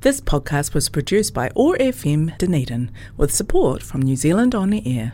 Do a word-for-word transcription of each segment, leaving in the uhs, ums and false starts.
This podcast was produced by O A R F M Dunedin with support from New Zealand On the Air.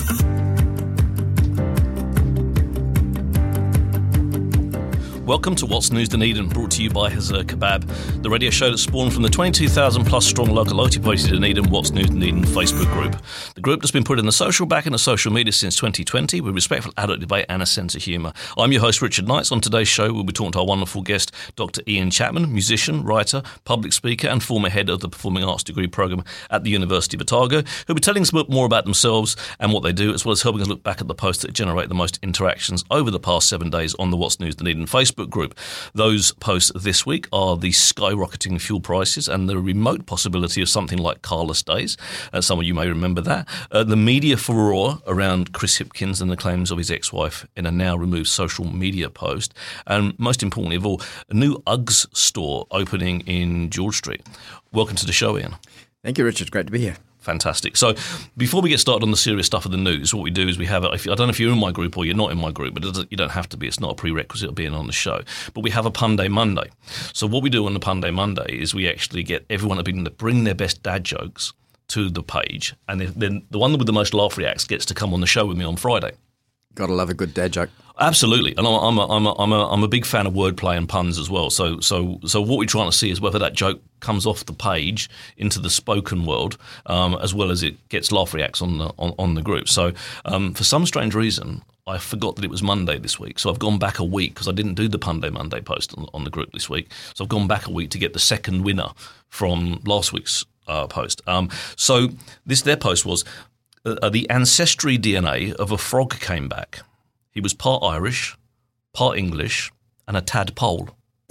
Welcome to What's News Dunedin, brought to you by Hazur Kebab, the radio show that spawned from the twenty-two thousand plus strong local Ōtepoti Dunedin What's News Dunedin Facebook group. The group that's been put in the social back in the social media since twenty twenty with respectful adult debate and a sense of humour. I'm your host Richard Knights. On today's show we'll be talking to our wonderful guest Doctor Ian Chapman, musician, writer, public speaker and former head of the Performing Arts degree programme at the University of Otago, who'll be telling us a bit more about themselves and what they do, as well as helping us look back at the posts that generate the most interactions over the past seven days on the What's News Dunedin Facebook group. Those posts this week are the skyrocketing fuel prices and the remote possibility of something like carless days. Uh, some of you may remember that. Uh, the media furore around Chris Hipkins and the claims of his ex-wife in a now removed social media post. And most importantly of all, a new Uggs store opening in George Street. Welcome to the show, Ian. Thank you, Richard. Great to be here. Fantastic. So before we get started on the serious stuff of the news, what we do is we have, a, if, I don't know if you're in my group or you're not in my group, but you don't have to be. It's not a prerequisite of being on the show. But we have a Punday Monday. So what we do on the Punday Monday is we actually get everyone to bring their best dad jokes to the page. And then the one with the most laugh reacts gets to come on the show with me on Friday. Gotta love a good dad joke. Absolutely, and I'm a, I'm a, I'm a, I'm a big fan of wordplay and puns as well. So, so, so what we're trying to see is whether that joke comes off the page into the spoken world, um, as well as it gets laugh reacts on the on, on the group. So, um, for some strange reason, I forgot that it was Monday this week. So I've gone back a week because I didn't do the Punday Monday post on, on the group this week. So I've gone back a week to get the second winner from last week's uh, post. Um, so this their post was uh, the ancestry D N A of a frog came back. He was part Irish, part English, and a tadpole.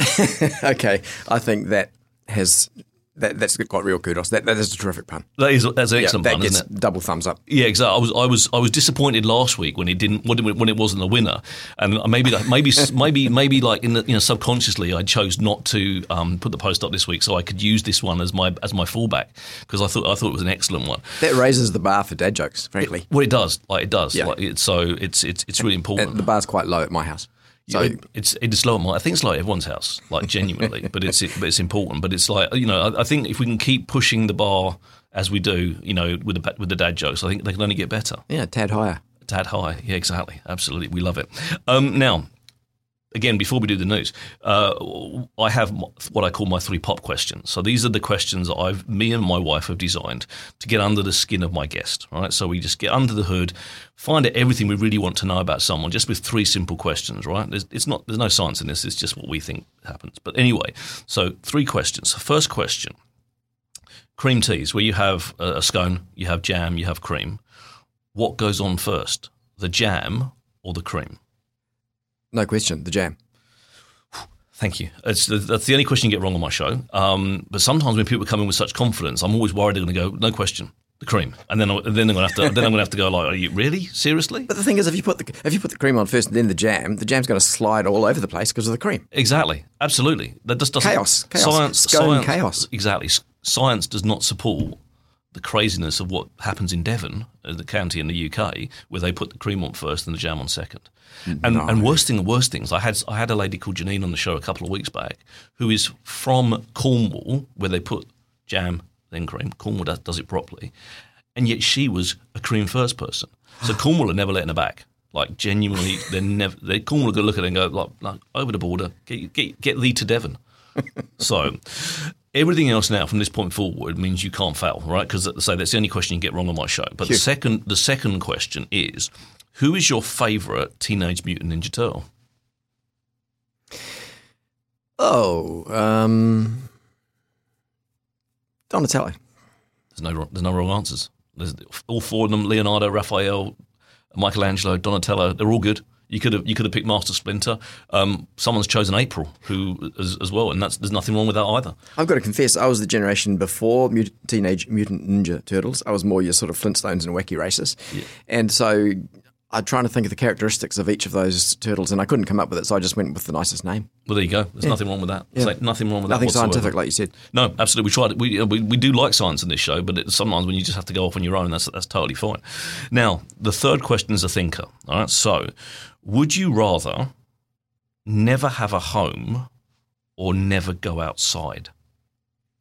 Okay, I think that has that that's got real kudos. That that is a terrific pun. That is that's an excellent yeah, that pun, gets isn't it? Double thumbs up. Yeah, exactly. I was I was I was disappointed last week when it didn't when it, when it wasn't the winner, and maybe maybe maybe maybe like in the, you know subconsciously I chose not to um, put the post up this week so I could use this one as my as my fallback because I thought I thought it was an excellent one. That raises the bar for dad jokes, frankly. It, well, it does. Like it does. Yeah. Like it, so it's it's it's really important. And the bar's quite low at my house. So it, it's it's low at my. I think it's low at everyone's house, like genuinely. but it's it, but it's important. But it's like you know, I, I think if we can keep pushing the bar as we do, you know, with the with the dad jokes, I think they can only get better. Yeah, tad higher. Tad high. Yeah, exactly. Absolutely, we love it. Um, now, again, before we do the news, uh, I have what I call my three pop questions. So these are the questions that I've, me and my wife have designed to get under the skin of my guest. Right. So we just get under the hood, find out everything we really want to know about someone, just with three simple questions. Right. There's, it's not. There's no science in this. It's just what we think happens. But anyway, so three questions. First question: cream teas, where you have a scone, you have jam, you have cream. What goes on first, the jam or the cream? No question, the jam. Thank you. It's, that's the only question you get wrong on my show. Um, but sometimes when people come in with such confidence, I'm always worried they're going to go, no question, the cream, and then then I'm going to have to then I'm going to have to go like, are you really seriously? But the thing is, if you put the if you put the cream on first and then the jam, the jam's going to slide all over the place because of the cream. Exactly, absolutely. That just doesn't chaos, chaos, science, scone science, chaos. Exactly. Science does not support the craziness of what happens in Devon, the county in the U K, where they put the cream on first and the jam on second. And, no. and worst thing, the worst things, I had I had a lady called Janine on the show a couple of weeks back who is from Cornwall, where they put jam then cream. Cornwall does, does it properly, and yet she was a cream first person. So Cornwall are never letting her back. Like genuinely, they're never. They Cornwall are going to look at it and go like, like over the border, get get get thee to Devon. So. Everything else now from this point forward means you can't fail, right? Because say that's the only question you get wrong on my show. But Phew. the second, the second question is, who is your favourite Teenage Mutant Ninja Turtle? Oh, um, Donatello. There's no, there's no wrong answers. There's all four of them: Leonardo, Raphael, Michelangelo, Donatello. They're all good. You could have you could have picked Master Splinter. Um, someone's chosen April, who as, as well, and that's there's nothing wrong with that either. I've got to confess, I was the generation before Mut- Teenage Mutant Ninja Turtles. I was more your sort of Flintstones and wacky races, Yeah. and so I'm trying to think of the characteristics of each of those turtles, and I couldn't come up with it, so I just went with the nicest name. Well, there you go. There's Yeah. nothing wrong with that. Yeah. There's like nothing wrong with Nothing that whatsoever. scientific, like you said. No, absolutely. We tried. We, we we do like science in this show, but it, sometimes when you just have to go off on your own, that's that's totally fine. Now, the third question is a thinker. All right. So, would you rather never have a home or never go outside?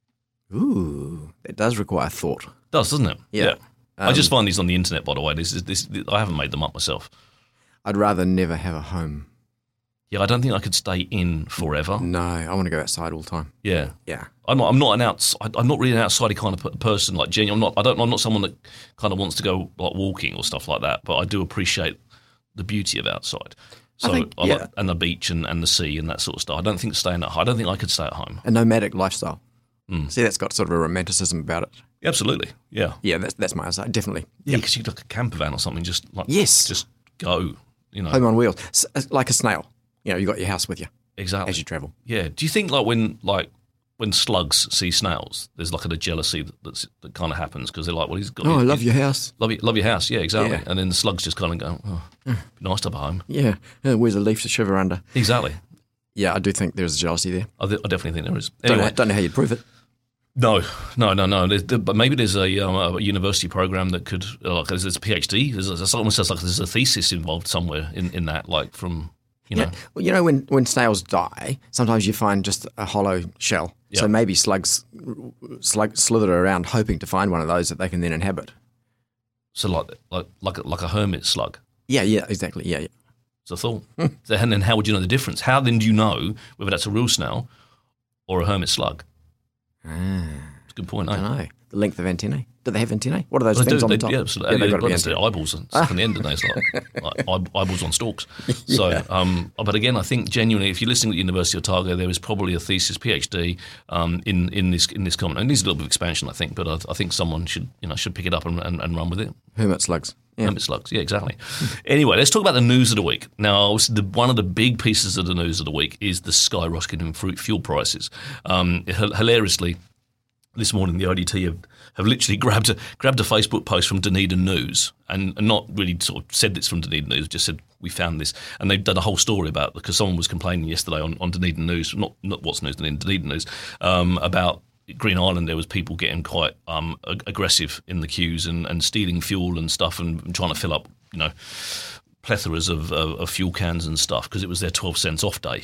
Ooh, that does require thought. It does, doesn't it? Yeah. Um, I just find these on the internet, by the way. This is this. I haven't made them up myself. I'd rather never have a home. Yeah, I don't think I could stay in forever. No, I want to go outside all the time. Yeah, yeah. I'm not. I'm not an outs. I'm not really an outsidey kind of person. Like, genuine. I'm not. I don't. I'm not someone that kind of wants to go like walking or stuff like that. But I do appreciate the beauty of outside. So I think, I yeah. like, and the beach and, and the sea and that sort of stuff. I don't think staying at home. I don't think I could stay at home. A nomadic lifestyle. Mm. See, that's got sort of a romanticism about it. Absolutely. Yeah. Yeah, that's that's my answer. Definitely. Yeah, because you like a camper van or something. Just like Yes. just go. You know, Home on wheels, S- like a snail. You know, you got your house with you exactly as you travel. Yeah. Do you think like when like when slugs see snails, there's like a jealousy that that's, that kind of happens because they're like, well, he's got. Oh, he, I love your house. Love, you, love your house. Yeah, exactly. Yeah. And then the slugs just kind of go, oh, be nice to have a home. Yeah, uh, where's a leaf to shiver under? Exactly. Yeah, I do think there's a jealousy there. I, th- I definitely think there is. Don't, Anyway, know, don't know how you'd prove it. no, no, no, no. There's, there, but maybe there's a, um, a university program that could, uh, like, there's, there's a PhD. There's, there's almost sounds like there's a thesis involved somewhere in, in that, like from, you know. Yeah. Well, you know, when, when snails die, sometimes you find just a hollow shell. Yep. So maybe slugs slug, slither around hoping to find one of those that they can then inhabit. So like, like, like, a, like a hermit slug. Yeah, yeah, exactly. Yeah, yeah. It's a thought. So, and then how would you know the difference? How then do you know whether that's a real snail or a hermit slug? Ah, It's a good point, I eh? don't know. The length of antennae. Do they have antennae? What are those They things do, on they, the top? yeah, absolutely. they've Yeah, got to be but it's antennae. their eyeballs and stuff on the end, and it's like, like eye- eyeballs on stalks. So, um, but again, I think genuinely, if you're listening at the University of Otago, there is probably a thesis, PhD, um, in in this in this comment. And it needs a little bit of expansion, I think, but I, I think someone should you know should pick it up and, and, and run with it. Hermit slugs. Yeah. Hermit slugs, yeah, exactly. Anyway, let's talk about the news of the week. Now, the, one of the big pieces of the news of the week is the skyrocketing fruit fuel prices. Um, h- hilariously, this morning the I D T have, have literally grabbed a, grabbed a Facebook post from Dunedin News and, and not really sort of said it's from Dunedin News, just said we found this. And they've done a whole story about it because someone was complaining yesterday on, on Dunedin News, not not What's News, Dunedin, Dunedin News, um, about Green Island. There was people getting quite um, ag- aggressive in the queues and, and stealing fuel and stuff and, and trying to fill up, you know, plethoras of, of, of fuel cans and stuff because it was their twelve cents off day.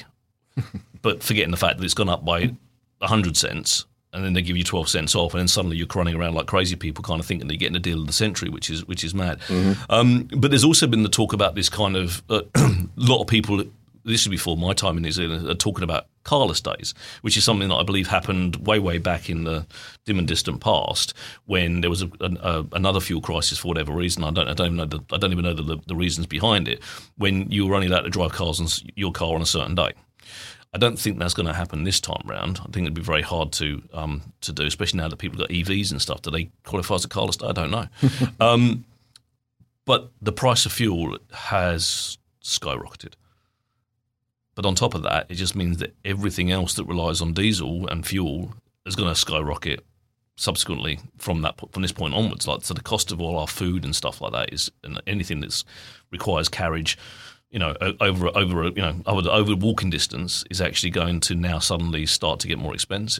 But forgetting the fact that it's gone up by one hundred cents and then they give you twelve cents off and then suddenly you're running around like crazy people kind of thinking they're getting a deal of the century, which is which is mad. Mm-hmm. Um, but there's also been the talk about this kind of uh, a lot of people, this is before my time in New Zealand, are talking about carless days, which is something that I believe happened way, way back in the dim and distant past when there was a, a, another fuel crisis for whatever reason. I don't, I don't even know the, I don't even know the, the reasons behind it. When you were only allowed to drive cars on your car on a certain day. I don't think that's going to happen this time round. I think it'd be very hard to um, to do, especially now that people have got E Vs and stuff. Do they qualify as a carless day? I don't know. um, but the price of fuel has skyrocketed. But on top of that, it just means that everything else that relies on diesel and fuel is going to skyrocket subsequently from that from this point onwards. Like, so the cost of all our food and stuff like that is, and anything that requires carriage, you know, over over you know over over walking distance is actually going to now suddenly start to get more expensive.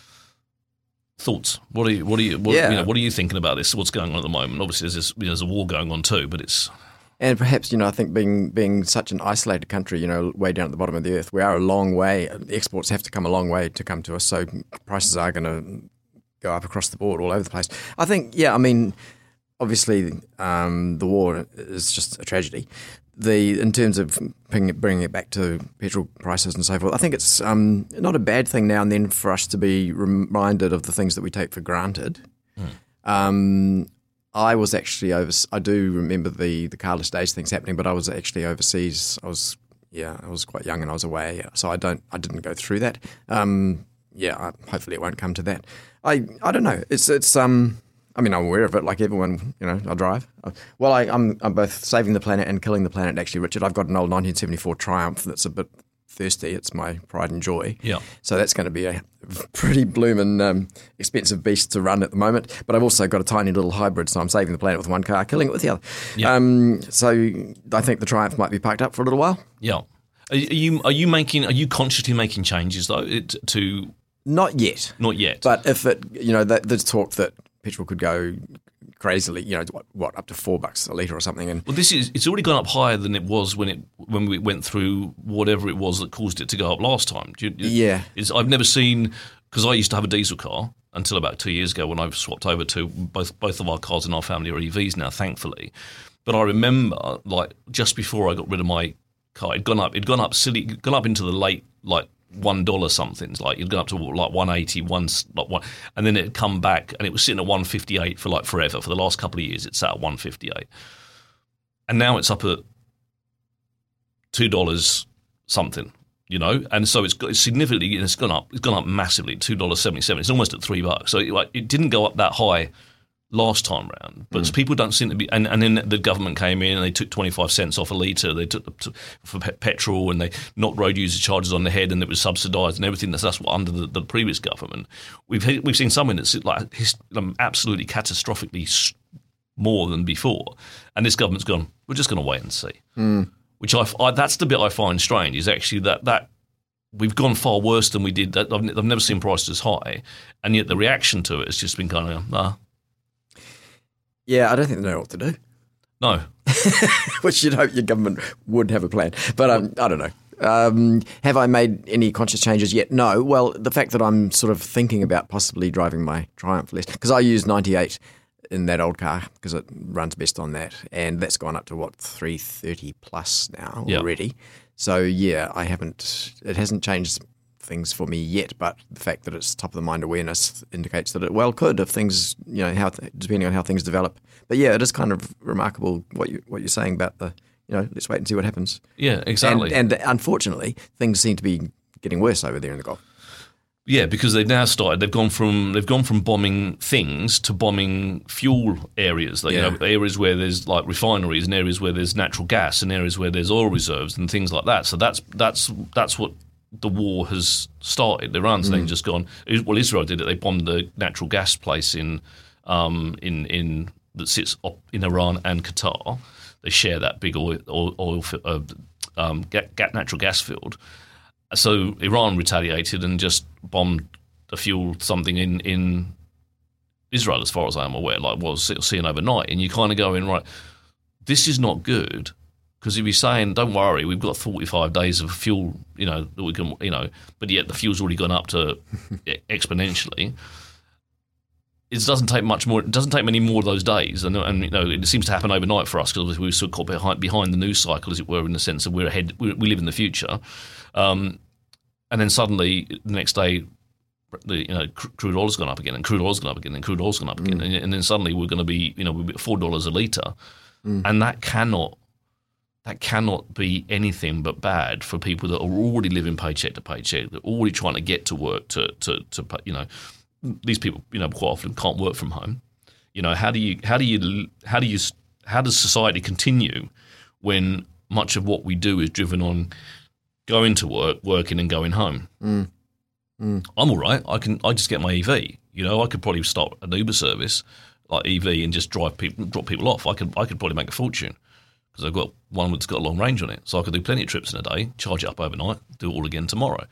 Thoughts? What are you? What are you? What, Yeah. you know, what are you thinking about this? What's going on at the moment? Obviously, there's this, you know, there's a war going on too, but it's And perhaps, you know, I think being being such an isolated country, you know, way down at the bottom of the earth, we are a long way. Exports have to come a long way to come to us, so prices are going to go up across the board all over the place. I think, yeah, I mean, obviously um, the war is just a tragedy. The in terms of bringing it, bringing it back to petrol prices and so forth, I think it's um, not a bad thing now and then for us to be reminded of the things that we take for granted. Mm. Um, I was actually over. I do remember the the carless days things happening, but I was actually overseas. I was yeah, I was quite young and I was away, so I don't. I didn't go through that. Um, yeah, I, hopefully it won't come to that. I I don't know. It's it's um. I mean, I'm aware of it, like everyone, you know, I drive. Well, I, I'm I'm both saving the planet and killing the planet, actually, Richard. I've got an old nineteen seventy-four Triumph that's a bit thirsty. It's my pride and joy. Yeah. So that's going to be a pretty bloomin' um, expensive beast to run at the moment. But I've also got a tiny little hybrid, so I'm saving the planet with one car, killing it with the other. Yeah. Um, so I think the Triumph might be parked up for a little while. Yeah. Are you are you making are you consciously making changes though it, to Not yet. not yet? But if it, you know, that, there's talk that petrol could go crazily, you know, what, what up to four bucks a litre or something. And Well, this is it's already gone up higher than it was when it when we went through whatever it was that caused it to go up last time. Do you, Yeah. it's, I've never seen because I used to have a diesel car until about two years ago when I swapped over to both both of our cars in our family are E Vs now, thankfully. But I remember, like, just before I got rid of my car, it'd gone up, it'd gone up silly, it'd gone up into the late, like, one dollar somethings, like, it'd gone up to, like, one eighty, one, like one, and then it'd come back, and it was sitting at one fifty-eight for, like, forever. For the last couple of years, it's sat at one fifty-eight. And now it's up at two dollars something, you know? And so it's, got, it's significantly, it's gone up, it's gone up massively, two dollars seventy-seven. It's almost at three bucks. So it, like, it didn't go up that high last time round, but mm. people don't seem to be, and, and then the government came in and they took twenty-five cents off a litre, they took the, for pe- petrol, and they knocked road user charges on the head, and it was subsidised and everything. That's, that's what under the, the previous government. We've we've seen something that's like his, um, absolutely catastrophically more than before, and this government's gone, we're just going to wait and see. Mm. Which I, I, that's the bit I find strange, is actually that, that we've gone far worse than we did. I've, I've never seen prices as high, and yet the reaction to it has just been kind of, ah. Yeah, I don't think they know what to do. No. Which you'd hope your government would have a plan. But um, I don't know. Um, have I made any conscious changes yet? No. Well, the fact that I'm sort of thinking about possibly driving my Triumph less, because I use ninety-eight in that old car because it runs best on that, and that's gone up to, what, three thirty plus now yep. already. So, yeah, I haven't – it hasn't changed things for me yet, but the fact that it's top of the mind awareness indicates that it well could if things, you know, how depending on how things develop. But yeah, it is kind of remarkable what you what you're saying about the, you know, let's wait and see what happens. Yeah, exactly. And, and unfortunately, things seem to be getting worse over there in the Gulf. Yeah, because they've now started. They've gone from they've gone from bombing things to bombing fuel areas. Like, yeah. You know, areas where there's like refineries, and areas where there's natural gas, and areas where there's oil reserves and things like that. So that's that's that's what the war has started. Iran's mm. then just gone. Well, Israel did it. They bombed the natural gas place in um, in in that sits up in Iran and Qatar. They share that big oil oil, oil uh, um, natural gas field. So Iran retaliated and just bombed a fuel something in, in Israel, as far as I'm aware, like what was seen overnight. And you kind of go in, right, this is not good. Because if you're saying, don't worry, we've got forty-five days of fuel, you know, that we can, you know, but yet the fuel's already gone up to exponentially. It doesn't take much more. It doesn't take many more of those days, and, and you know, it seems to happen overnight for us because we're sort of caught behind, behind the news cycle, as it were, in the sense that we're ahead. We, we live in the future, um, and then suddenly the next day, the you know, crude oil's gone up again, and crude oil's gone up again, and crude oil's gone up again, mm. and, and then suddenly we're going to be, you know, we're four dollars a litre, mm. and that cannot. That cannot be anything but bad for people that are already living paycheck to paycheck. They're already trying to get to work to, to, to you know, these people, you know, quite often can't work from home. You know, how do you, how do you, how do you, how does society continue when much of what we do is driven on going to work, working, and going home? Mm. Mm. I'm all right. I can, I just get my E V. You know, I could probably start an Uber service like E V and just drive people, drop people off. I could, I could probably make a fortune. Because I've got one that's got a long range on it. So I could do plenty of trips in a day, charge it up overnight, do it all again tomorrow.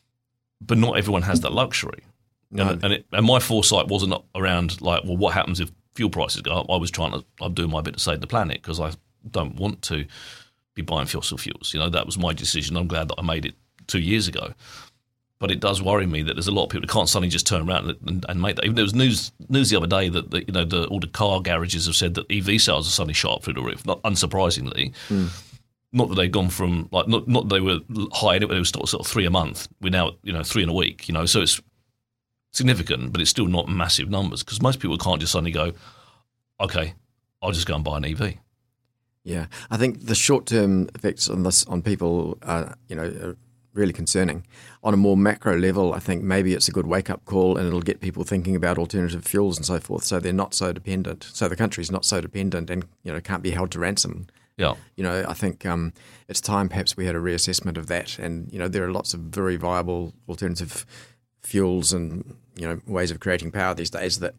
But not everyone has that luxury. No. And, and, it, and my foresight wasn't around like, well, what happens if fuel prices go up? I was trying to, I'm doing my bit to save the planet because I don't want to be buying fossil fuels. You know, that was my decision. I'm glad that I made it two years ago. But it does worry me that there's a lot of people that can't suddenly just turn around and, and, and make that. Even there was news news the other day that the, you know the, all the car garages have said that E V sales are suddenly shot up through the roof. Not unsurprisingly, mm. not that they've gone from like not not that they were high. It was sort of three a month. We're now you know three in a week. You know, so it's significant, but it's still not massive numbers because most people can't just suddenly go, okay, I'll just go and buy an E V. Yeah, I think the short term effects on this on people are you know. Are really concerning. On a more macro level, I think maybe it's a good wake-up call and it'll get people thinking about alternative fuels and so forth so they're not so dependent, so the country's not so dependent and you know can't be held to ransom. Yeah. You know, I think um, it's time perhaps we had a reassessment of that and you know there are lots of very viable alternative fuels and you know ways of creating power these days that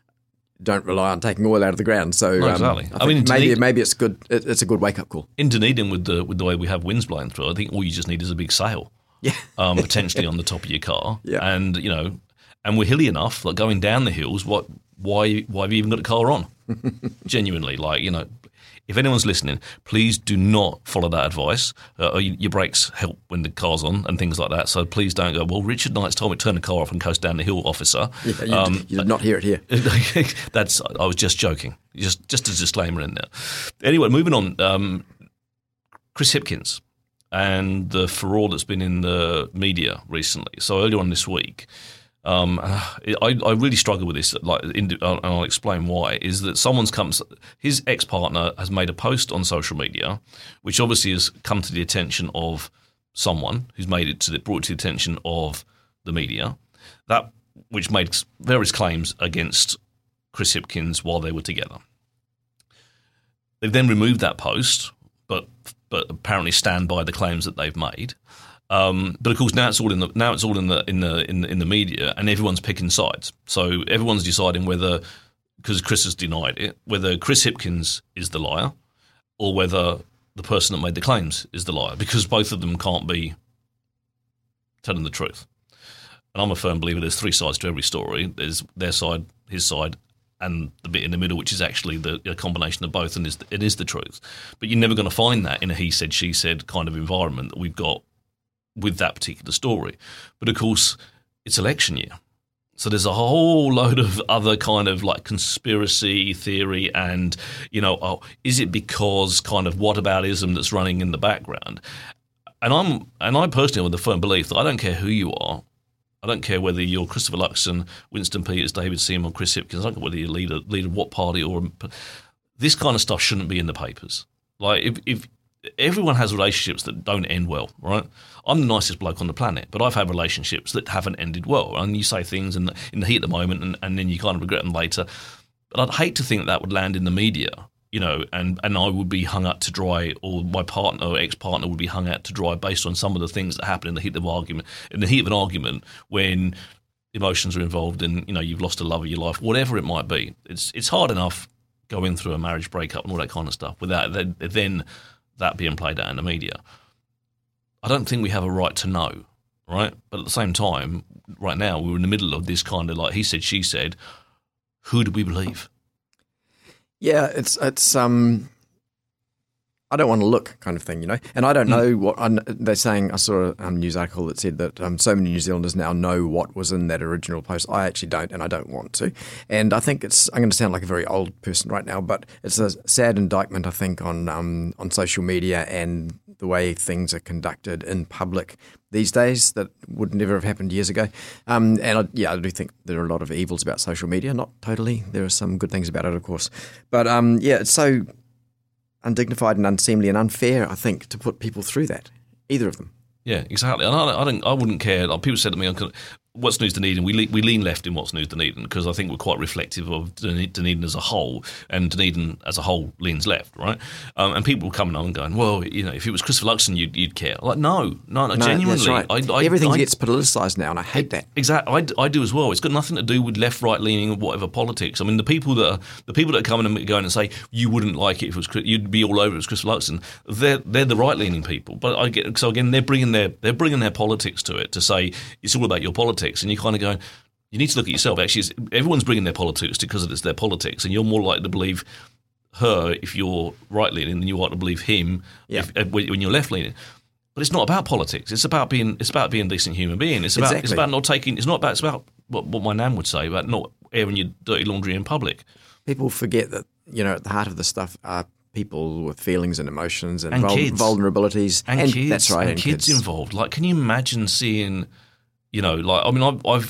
don't rely on taking oil out of the ground. So no, exactly. um, I, I mean, maybe Dunedin, maybe it's good. It, it's a good wake up call. In Dunedin, with the with the way we have winds blowing through, I think all you just need is a big sail. Yeah, um, potentially on the top of your car. Yeah, and you know, and we're hilly enough. Like going down the hills, what? Why? Why have you even got a car on? Genuinely, like you know, if anyone's listening, please do not follow that advice. Uh, your brakes help when the car's on and things like that. So please don't go, well, Richard Knight's told me to turn the car off and coast down the hill, officer. Yeah, you, um, did, you did not hear it here. That's. I was just joking. Just, just a disclaimer in there. Anyway, moving on. Um, Chris Hipkins and the furore that's been in the media recently. So earlier on this week, um, I, I really struggle with this. Like, and I'll explain why. Is that someone's come, his ex-partner has made a post on social media, which obviously has come to the attention of someone who's made it to the, brought it to the attention of the media. That which made various claims against Chris Hipkins while they were together. They've then removed that post, but but apparently stand by the claims that they've made. Um, but of course, now it's all in the now it's all in the in the in the, in the media, and everyone's picking sides. So everyone's deciding whether, because Chris has denied it, whether Chris Hipkins is the liar, or whether the person that made the claims is the liar, because both of them can't be telling the truth. And I'm a firm believer there's three sides to every story. There's their side, his side, and the bit in the middle, which is actually the a combination of both, and is it is the truth. But you're never going to find that in a he said, she said kind of environment that we've got with that particular story. But of course, it's election year. So there's a whole load of other kind of like conspiracy theory and, you know, oh, is it because kind of whataboutism that's running in the background? And I'm and I personally have the firm belief that I don't care who you are. I don't care whether you're Christopher Luxon, Winston Peters, David Seymour, Chris Hipkins. I don't care whether you're leader, leader of what party or this kind of stuff shouldn't be in the papers. Like if, if everyone has relationships that don't end well, right? I'm the nicest bloke on the planet, but I've had relationships that haven't ended well. And you say things in the, in the heat of the moment, and, and then you kind of regret them later. But I'd hate to think that would land in the media, you know, and, and I would be hung out to dry, or my partner or ex-partner would be hung out to dry based on some of the things that happen in the heat of argument, in the heat of an argument when emotions are involved and, you know, you've lost a love of your life, whatever it might be. It's it's hard enough going through a marriage breakup and all that kind of stuff without then, then that being played out in the media. I don't think we have a right to know, right? But at the same time, right now, we're in the middle of this kind of like he said, she said, who do we believe? Yeah, it's it's um, I don't want to look kind of thing, you know. And I don't know mm. what I'm, they're saying. I saw a um, news article that said that um, so many New Zealanders now know what was in that original post. I actually don't, and I don't want to. And I think it's. I'm going to sound like a very old person right now, but it's a sad indictment, I think, on um, on social media and the way things are conducted in public these days that would never have happened years ago. Um, and I, yeah, I do think there are a lot of evils about social media. Not totally. There are some good things about it, of course. But um, yeah, it's so undignified and unseemly and unfair, I think, to put people through that. Either of them. Yeah, exactly. And I, I don't. I wouldn't care. Like people said to me, "What's News Dunedin?" We le- we lean left in What's News Dunedin because I think we're quite reflective of Dunedin as a whole, and Dunedin as a whole leans left, right? Um, and people coming on and going, "Well, you know, if it was Christopher Luxon, you'd, you'd care." Like, no, no, no, no genuinely, right. I, I, everything I, gets politicised now, and I hate that. Exactly, I, I do as well. It's got nothing to do with left, right leaning, or whatever politics. I mean, the people that are, the people that come in and go in and say you wouldn't like it if it was, you'd be all over it was Christopher Luxon. They're they're the right leaning people, but I get so again they're bringing their they're bringing their politics to it to say it's all about your politics, and you kind of go, you need to look at yourself. Actually, everyone's bringing their politics because it's their politics, and you're more likely to believe her if you're right leaning than you are to believe him yeah. if, when you're left leaning. But it's not about politics. It's about being it's about being a decent human being. It's about exactly. it's about not taking. It's not about it's about what, what my nan would say about not airing your dirty laundry in public. People forget that, you know, at the heart of this stuff are people with feelings and emotions and, and vul- kids. vulnerabilities and, and kids. That's right, and, and kids, kids involved. Like, can you imagine seeing, you know, like I mean, I've I've,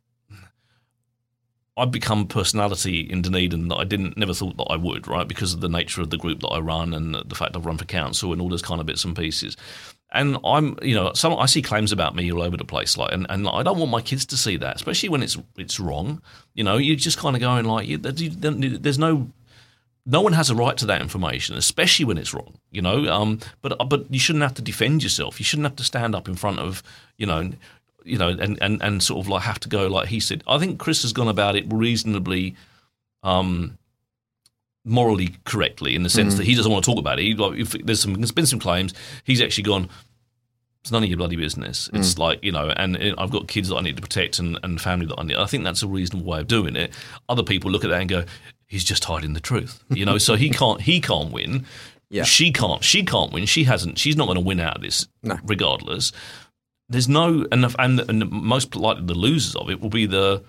I've become a personality in Dunedin that I didn't never thought that I would, right? Because of the nature of the group that I run and the fact I've run for council and all those kind of bits and pieces. And I'm, you know, some I see claims about me all over the place, like, and, and I don't want my kids to see that, especially when it's it's wrong. You know, you're just kind of going like, you, there's no. No one has a right to that information, especially when it's wrong, you know. Um, but but you shouldn't have to defend yourself. You shouldn't have to stand up in front of, you know, you know, and, and, and sort of like have to go like he said. I think Chris has gone about it reasonably, um, morally correctly in the sense mm. that he doesn't want to talk about it. He, like, if there's some there's been some claims, he's actually gone, It's none of your bloody business. It's mm. like, you know, and I've got kids that I need to protect and, and family that I need. I think that's a reasonable way of doing it. Other people look at that and go, he's just hiding the truth, you know. So he can't he can't win. Yeah. She can't she can't win. She hasn't. She's not going to win out of this, no. regardless. There's no and the, and, the, and the most likely the losers of it will be the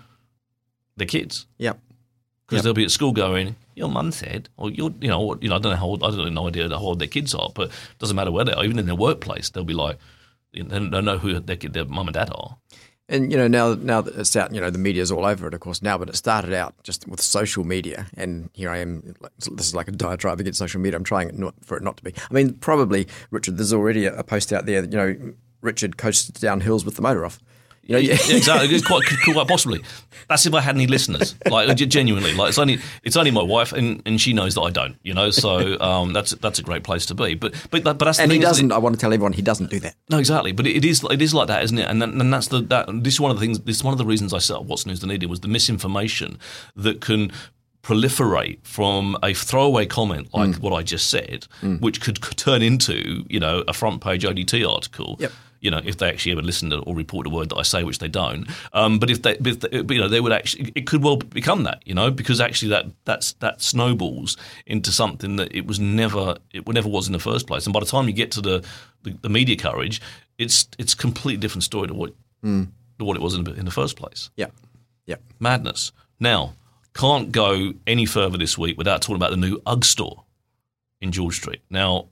the kids. Yep. Because yep. they'll be at school going, your mum said, or you're, you know, you know, I don't know how old, I don't have no idea how old their kids are, but it doesn't matter where they are. Even in their workplace, they'll be like, they don't know who their, their mum and dad are. And, you know, now now that it's out, you know, the media's all over it, of course, now, but it started out just with social media. And here I am, this is like a diatribe against social media. I'm trying it not, for it not to be. I mean, probably, Richard, there's already a post out there that, you know, Richard coasted down hills with the motor off. You know, yeah, exactly. It's quite cool, quite possibly. That's if I had any listeners. Like genuinely, like it's only it's only my wife, and, and she knows that I don't. You know, so um, that's that's a great place to be. But but but that's the and thing, he doesn't. I want to tell everyone he doesn't do that. No, exactly. But it is it is like that, isn't it? And then, and that's the that. This is one of the things. This is one of the reasons I set up What's News Dunedin was the misinformation that can proliferate from a throwaway comment like mm. what I just said, mm. which could, could turn into, you know, a front page O D T article. Yep. You know, if they actually ever listen to or report a word that I say, which they don't. Um, but if they, if they, you know, they would actually, it could well become that, you know, because actually that that's that snowballs into something that it was never, it never was in the first place. And by the time you get to the the, the media coverage, it's it's a completely different story to what mm. to what it was in the, in the first place. Yeah, yeah, madness. Now, can't go any further this week without talking about the new UGG store in George Street. Now,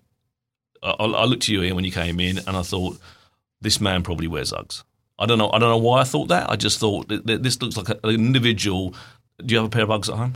I, I looked at you, Ian, when you came in, and I thought, this man probably wears Uggs. I don't know. I don't know why I thought that. I just thought that, that this looks like an individual. Do you have a pair of Uggs at home?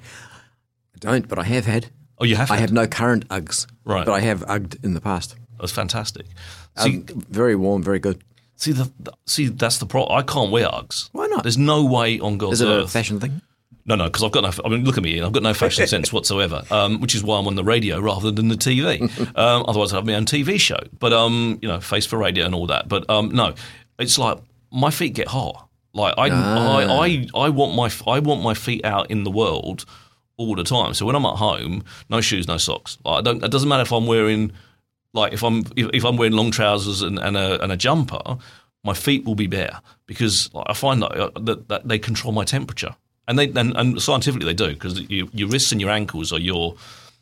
I don't, but I have had. Oh, you have? I had? have no current Uggs, right? But I have Ugged in the past. That's fantastic. See, um, very warm, very good. See, the, the, see, that's the problem. I can't wear Uggs. Why not? There's no way on God's earth. Is it a fashion thing? No, no, because I've got no. I mean, look at me, Ian. I've got no fashion sense whatsoever. Um, which is why I'm on the radio rather than the T V. um, otherwise, I'd have my own T V show. But um, you know, face for radio and all that. But um, no, it's like my feet get hot. Like I, ah. I, I, I want my, I want my feet out in the world all the time. So when I'm at home, no shoes, no socks. Like I don't. It doesn't matter if I'm wearing, like if I'm if, if I'm wearing long trousers and, and a and a jumper, my feet will be bare because like, I find that, that that they control my temperature. And they and, and scientifically they do because you, your wrists and your ankles are your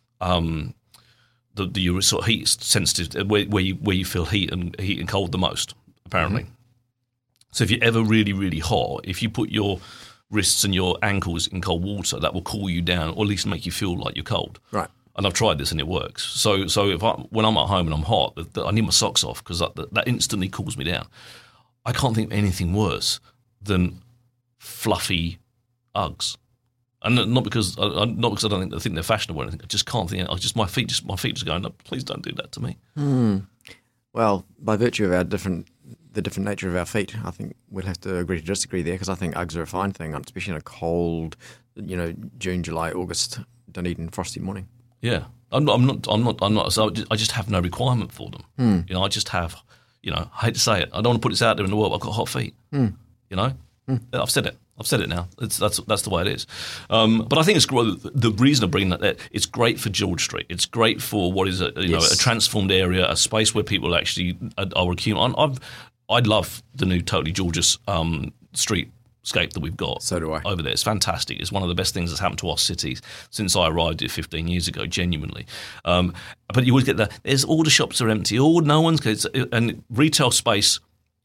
um the, the your sort of heat sensitive where, where you where you feel heat and heat and cold the most apparently. Mm-hmm. So if you're ever really really hot, if you put your wrists and your ankles in cold water, that will cool you down or at least make you feel like you're cold. Right. And I've tried this and it works. So so if I, when I'm at home and I'm hot, I need my socks off because that, that instantly cools me down. I can't think of anything worse than fluffy Uggs, and not because not because I don't think, I think they're fashionable or anything. I just can't think. I just my feet just my feet just going. No, please don't do that to me. Hmm. Well, by virtue of our different the different nature of our feet, I think we'll have to agree to disagree there because I think Uggs are a fine thing, especially in a cold, you know, June, July, August, Dunedin frosty morning. Yeah, I'm not. I'm not. I'm not. I'm not so I just have no requirement for them. Hmm. You know, I just have. You know, I hate to say it. I don't want to put this out there in the world. I've got hot feet. Hmm. You know, hmm. I've said it. I've said it now. It's, that's that's the way it is. Um, but I think it's the reason of bringing that there, it's great for George Street. It's great for what is a you yes. know a transformed area, a space where people actually are, are accumulating. I've I'd love the new Totally George's um, streetscape that we've got. So do I. Over there. It's fantastic. It's one of the best things that's happened to our city since I arrived here fifteen years ago. Genuinely, um, but you always get that. There's all the shops are empty. All no one's it's, and retail space.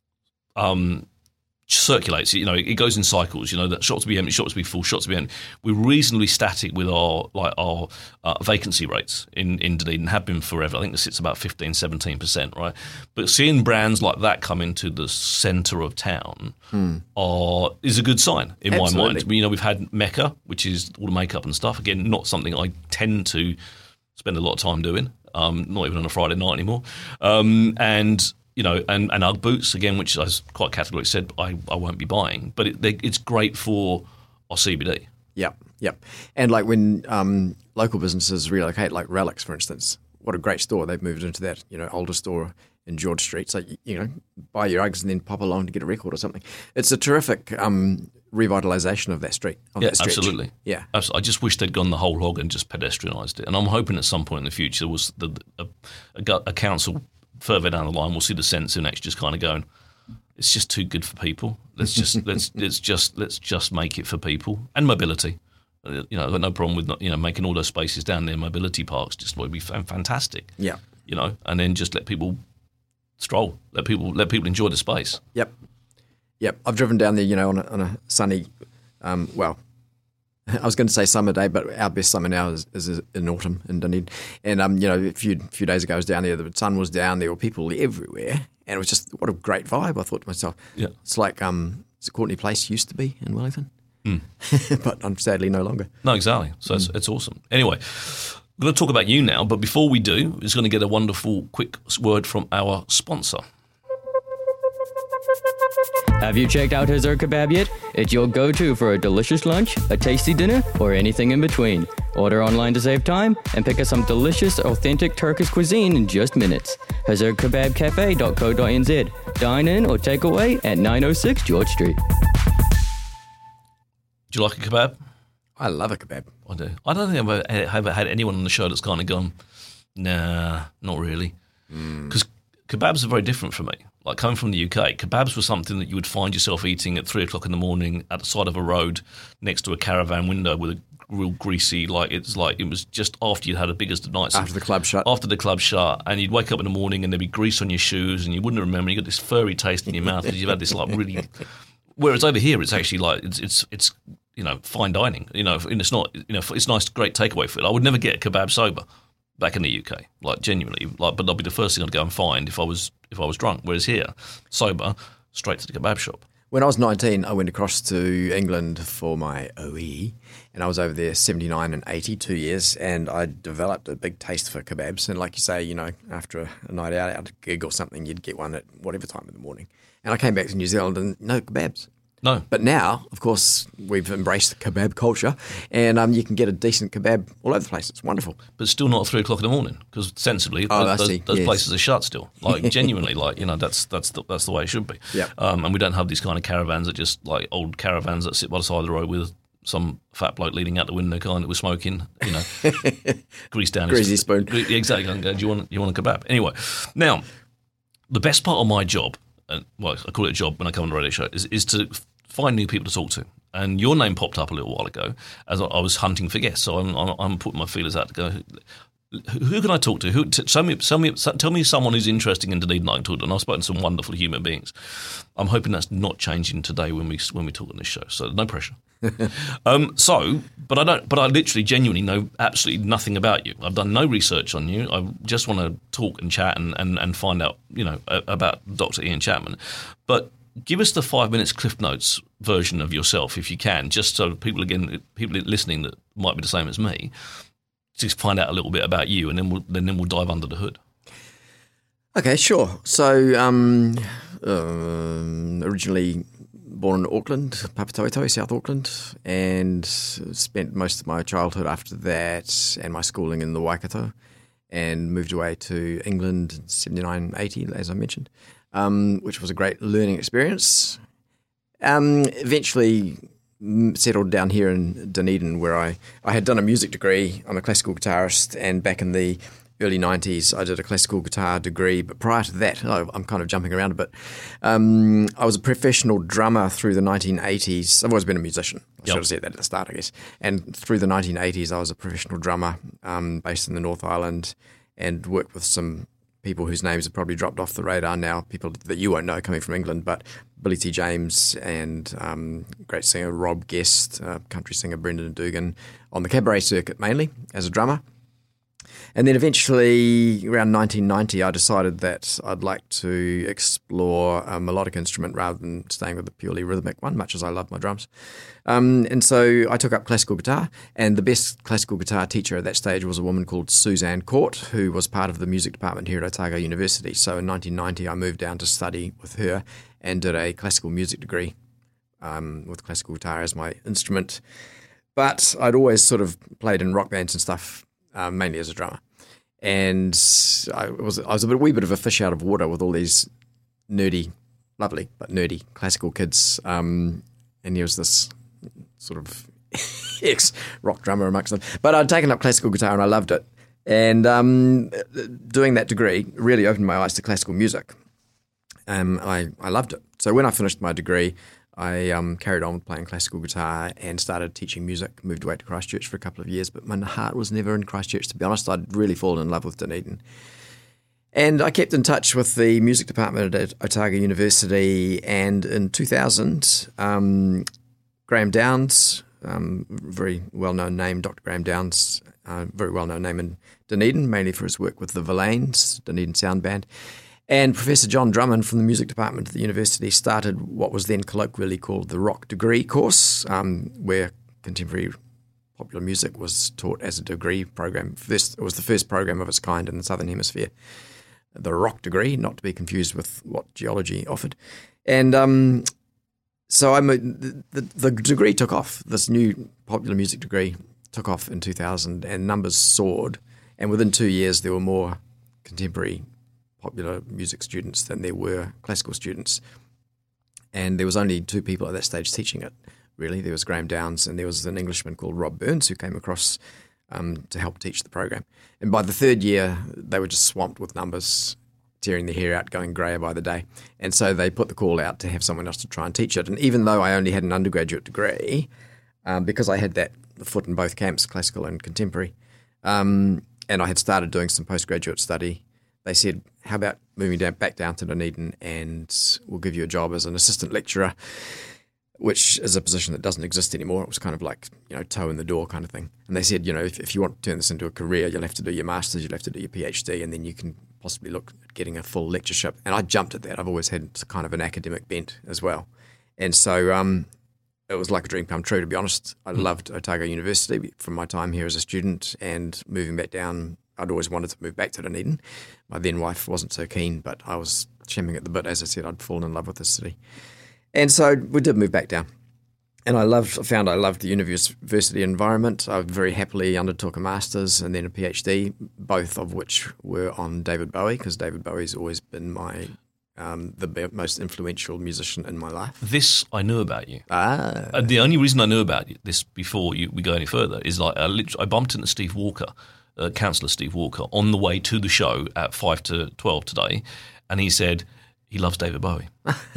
Um, circulates, you know, it goes in cycles. You know, that shops will be empty, shops will be full, shops will be empty. We're reasonably static with our like our uh, vacancy rates in, in Dunedin, have been forever. I think it sits about fifteen, seventeen percent, right? But seeing brands like that come into the centre of town hmm. are is a good sign in Absolutely. my mind. You know, we've had Mecca, which is all the makeup and stuff. Again, not something I tend to spend a lot of time doing, um, not even on a Friday night anymore. Um, and You know, and, and UGG boots, again, which I was quite categorically said I, I won't be buying. But it, they, it's great for our C B D. Yep, yep. And like when um, local businesses relocate, like Relics, for instance, what a great store. They've moved into that, you know, older store in George Street. So, you know, buy your Uggs and then pop along to get a record or something. It's a terrific um, revitalisation of that street. Of yeah, that stretch. absolutely. Yeah. Absolutely. I just wish they'd gone the whole hog and just pedestrianised it. And I'm hoping at some point in the future there was the, a, a, a council further down the line, we'll see the sense in actually just kind of going, it's just too good for people. Let's just let's let's just let's just make it for people and mobility. You know, I've got no problem with not, you know making all those spaces down there, mobility parks, just would be fantastic. Yeah, you know, and then just let people stroll, let people let people enjoy the space. Yep, yep. I've driven down there, you know, on a, on a sunny, um, well, I was going to say summer day, but our best summer now is, is in autumn in Dunedin. And um, you know, a few few days ago I was down there. The sun was down. There were people everywhere, and it was just what a great vibe. I thought to myself, yeah, it's like um, it's Courtenay Place used to be in Wellington. Mm. But I'm sadly no longer. No, exactly. So mm. it's, it's awesome. Anyway, we're going to talk about you now, but before we do, we're going to get a wonderful quick word from our sponsor. Have you checked out Hazur Kebab yet? It's your go-to for a delicious lunch, a tasty dinner, or anything in between. Order online to save time and pick up some delicious, authentic Turkish cuisine in just minutes. hazur kebab cafe dot co dot n z. Dine in or take away at nine oh six George Street. Do you like a kebab? I love a kebab. I do. I don't think I've ever, ever had anyone on the show that's kind of gone, nah, not really. Because mm. kebabs are very different for me. Like coming from the U K, kebabs were something that you would find yourself eating at three o'clock in the morning at the side of a road next to a caravan window with a real greasy, like it's like it was just after you'd had the biggest of nights. After the club shut. After the club shut. And you'd wake up in the morning and there'd be grease on your shoes and you wouldn't remember. You got this furry taste in your mouth because you've had this like really... Whereas over here, it's actually like, it's, it's, it's you know, fine dining. You know, and it's not, you know, it's nice, great takeaway food. I would never get a kebab sober back in the U K, like genuinely. Like, but that'd be the first thing I'd go and find if I was if I was drunk. Whereas here, sober, straight to the kebab shop. When I was nineteen, I went across to England for my O E, and I was over there seventy-nine and eighty, two years, and I developed a big taste for kebabs. And like you say, you know, after a, a night out, at a gig or something, you'd get one at whatever time in the morning. And I came back to New Zealand and no kebabs. No. But now, of course, we've embraced the kebab culture, and um, you can get a decent kebab all over the place. It's wonderful. But still not at three o'clock in the morning, because sensibly, oh, those, those, those yes. places are shut still. Like genuinely, like you know, that's that's the, that's the way it should be. Yeah. Um, and we don't have these kind of caravans that just like old caravans that sit by the side of the road with some fat bloke leaning out the window, kind that was smoking, you know, grease down greasy his spoon. Exactly. Do you want you want a kebab? Anyway, now the best part of my job, and well, I call it a job when I come on the radio show, is is to find new people to talk to. And your name popped up a little while ago as I was hunting for guests. So I'm, I'm, I'm putting my feelers out to go, who can I talk to? Who, t- tell, me, tell, me, tell me someone who's interesting in Dunedin I can talk to. And I've spoken to some wonderful human beings. I'm hoping that's not changing today when we when we talk on this show. So no pressure. um, so, but I don't. But I literally, genuinely know absolutely nothing about you. I've done no research on you. I just want to talk and chat and, and, and find out, you know, about Doctor Ian Chapman. But give us the five minutes Cliff Notes version of yourself, if you can, just so people again, people listening that might be the same as me, just find out a little bit about you, and then we'll then, then we'll dive under the hood. Okay, sure. So, um, um, originally born in Auckland, Papatoetoe, South Auckland, and spent most of my childhood after that and my schooling in the Waikato, and moved away to England in seventy-nine, eighty, as I mentioned. Um, which was a great learning experience. Um, eventually settled down here in Dunedin, where I, I had done a music degree. I'm a classical guitarist, and back in the early nineties I did a classical guitar degree. But prior to that, oh, I'm kind of jumping around a bit, um, I was a professional drummer through the nineteen eighties. I've always been a musician. I should yep. have said that at the start, I guess. And through the nineteen eighties I was a professional drummer um, based in the North Island, and worked with some people whose names have probably dropped off the radar now, people that you won't know coming from England, but Billy T. James and um, great singer Rob Guest, uh, country singer Brendan Dugan, on the cabaret circuit mainly as a drummer. And then eventually, around nineteen ninety, I decided that I'd like to explore a melodic instrument rather than staying with a purely rhythmic one, much as I love my drums. Um, and so I took up classical guitar, and the best classical guitar teacher at that stage was a woman called Suzanne Court, who was part of the music department here at Otago University. So in nineteen ninety, I moved down to study with her and did a classical music degree um, with classical guitar as my instrument. But I'd always sort of played in rock bands and stuff, uh, mainly as a drummer. And I was I was a bit, wee bit of a fish out of water with all these nerdy, lovely but nerdy classical kids. Um, and there was this sort of ex-rock drummer amongst them. But I'd taken up classical guitar and I loved it. And um, doing that degree really opened my eyes to classical music. Um, I, I loved it. So when I finished my degree, I um, carried on playing classical guitar and started teaching music, moved away to Christchurch for a couple of years, but my heart was never in Christchurch, to be honest. I'd really fallen in love with Dunedin. And I kept in touch with the music department at Otago University, and in two thousand, um, Graham Downs, um, very well-known name, Doctor Graham Downs, uh, very well-known name in Dunedin, mainly for his work with the Verlaines, Dunedin Sound Band, and Professor John Drummond from the music department at the university started what was then colloquially called the Rock Degree course, um, where contemporary popular music was taught as a degree program. First, it was the first program of its kind in the Southern Hemisphere. The Rock Degree, not to be confused with what geology offered. And um, so I'm a, the, the degree took off. This new popular music degree took off in two thousand, and numbers soared. And within two years, there were more contemporary popular music students than there were classical students. And there was only two people at that stage teaching it, really. There was Graham Downs and there was an Englishman called Rob Burns who came across um, to help teach the program. And by the third year, they were just swamped with numbers, tearing their hair out, going greyer by the day. And so they put the call out to have someone else to try and teach it. And even though I only had an undergraduate degree, um, because I had that foot in both camps, classical and contemporary, um, and I had started doing some postgraduate study, they said, how about moving down, back down to Dunedin, and we'll give you a job as an assistant lecturer, which is a position that doesn't exist anymore. It was kind of like, you know, toe in the door kind of thing. And they said, you know, if, if you want to turn this into a career, you'll have to do your master's, you'll have to do your PhD, and then you can possibly look at getting a full lectureship. And I jumped at that. I've always had kind of an academic bent as well. And so um, it was like a dream come true, to be honest. I loved Otago University from my time here as a student, and moving back down, I'd always wanted to move back to Dunedin. My then wife wasn't so keen, but I was champing at the bit. As I said, I'd fallen in love with the city. And so we did move back down. And I loved, I found I loved the university environment. I very happily undertook a master's and then a PhD, both of which were on David Bowie, because David Bowie's always been my um, the most influential musician in my life. This I knew about you. Ah. And the only reason I knew about you, this before you, we go any further is like I, literally, I bumped into Steve Walker, uh, Councillor Steve Walker, on the way to the show at five to twelve today, and he said he loves David Bowie.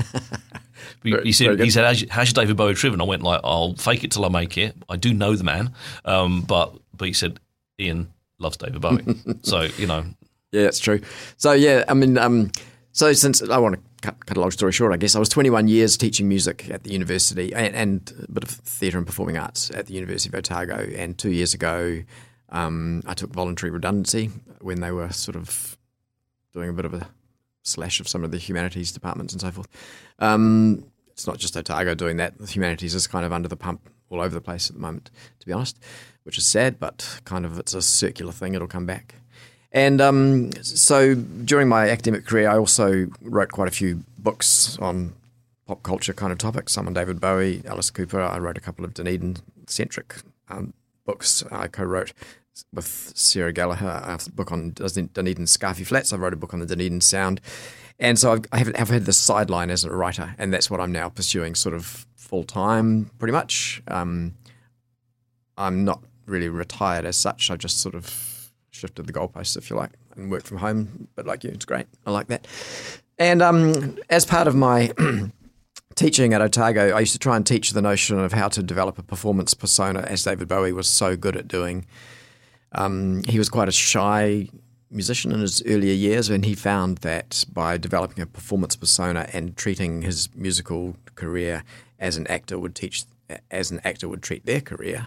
Very, he said, he said, how's, how's your David Bowie trip? And I went like, I'll fake it till I make it. I do know the man. Um, but but he said, Ian loves David Bowie. So, you know. Yeah, it's true. So, yeah, I mean, um, so since, I want to cut, cut a long story short, I guess, I was twenty-one years teaching music at the university and, and a bit of theatre and performing arts at the University of Otago. And two years ago, um, I took voluntary redundancy when they were sort of doing a bit of a slash of some of the humanities departments and so forth. Um, it's not just Otago doing that. The humanities is kind of under the pump all over the place at the moment, to be honest, which is sad, but kind of it's a circular thing. It'll come back. And um, so during my academic career, I also wrote quite a few books on pop culture kind of topics, some on David Bowie, Alice Cooper. I wrote a couple of Dunedin-centric um, books I co-wrote with Sarah Gallagher, a book on Dunedin Scarfy Flats. I wrote a book on the Dunedin Sound. And so I've, I have, I've had this sideline as a writer, and that's what I'm now pursuing sort of full-time, pretty much. Um, I'm not really retired as such. I just sort of shifted the goalposts, if you like, and work from home. But like you, it's great. I like that. And um, as part of my teaching at Otago, I used to try and teach the notion of how to develop a performance persona, as David Bowie was so good at doing. Um, he was quite a shy musician in his earlier years, and he found that by developing a performance persona and treating his musical career as an actor would teach, as an actor would treat their career,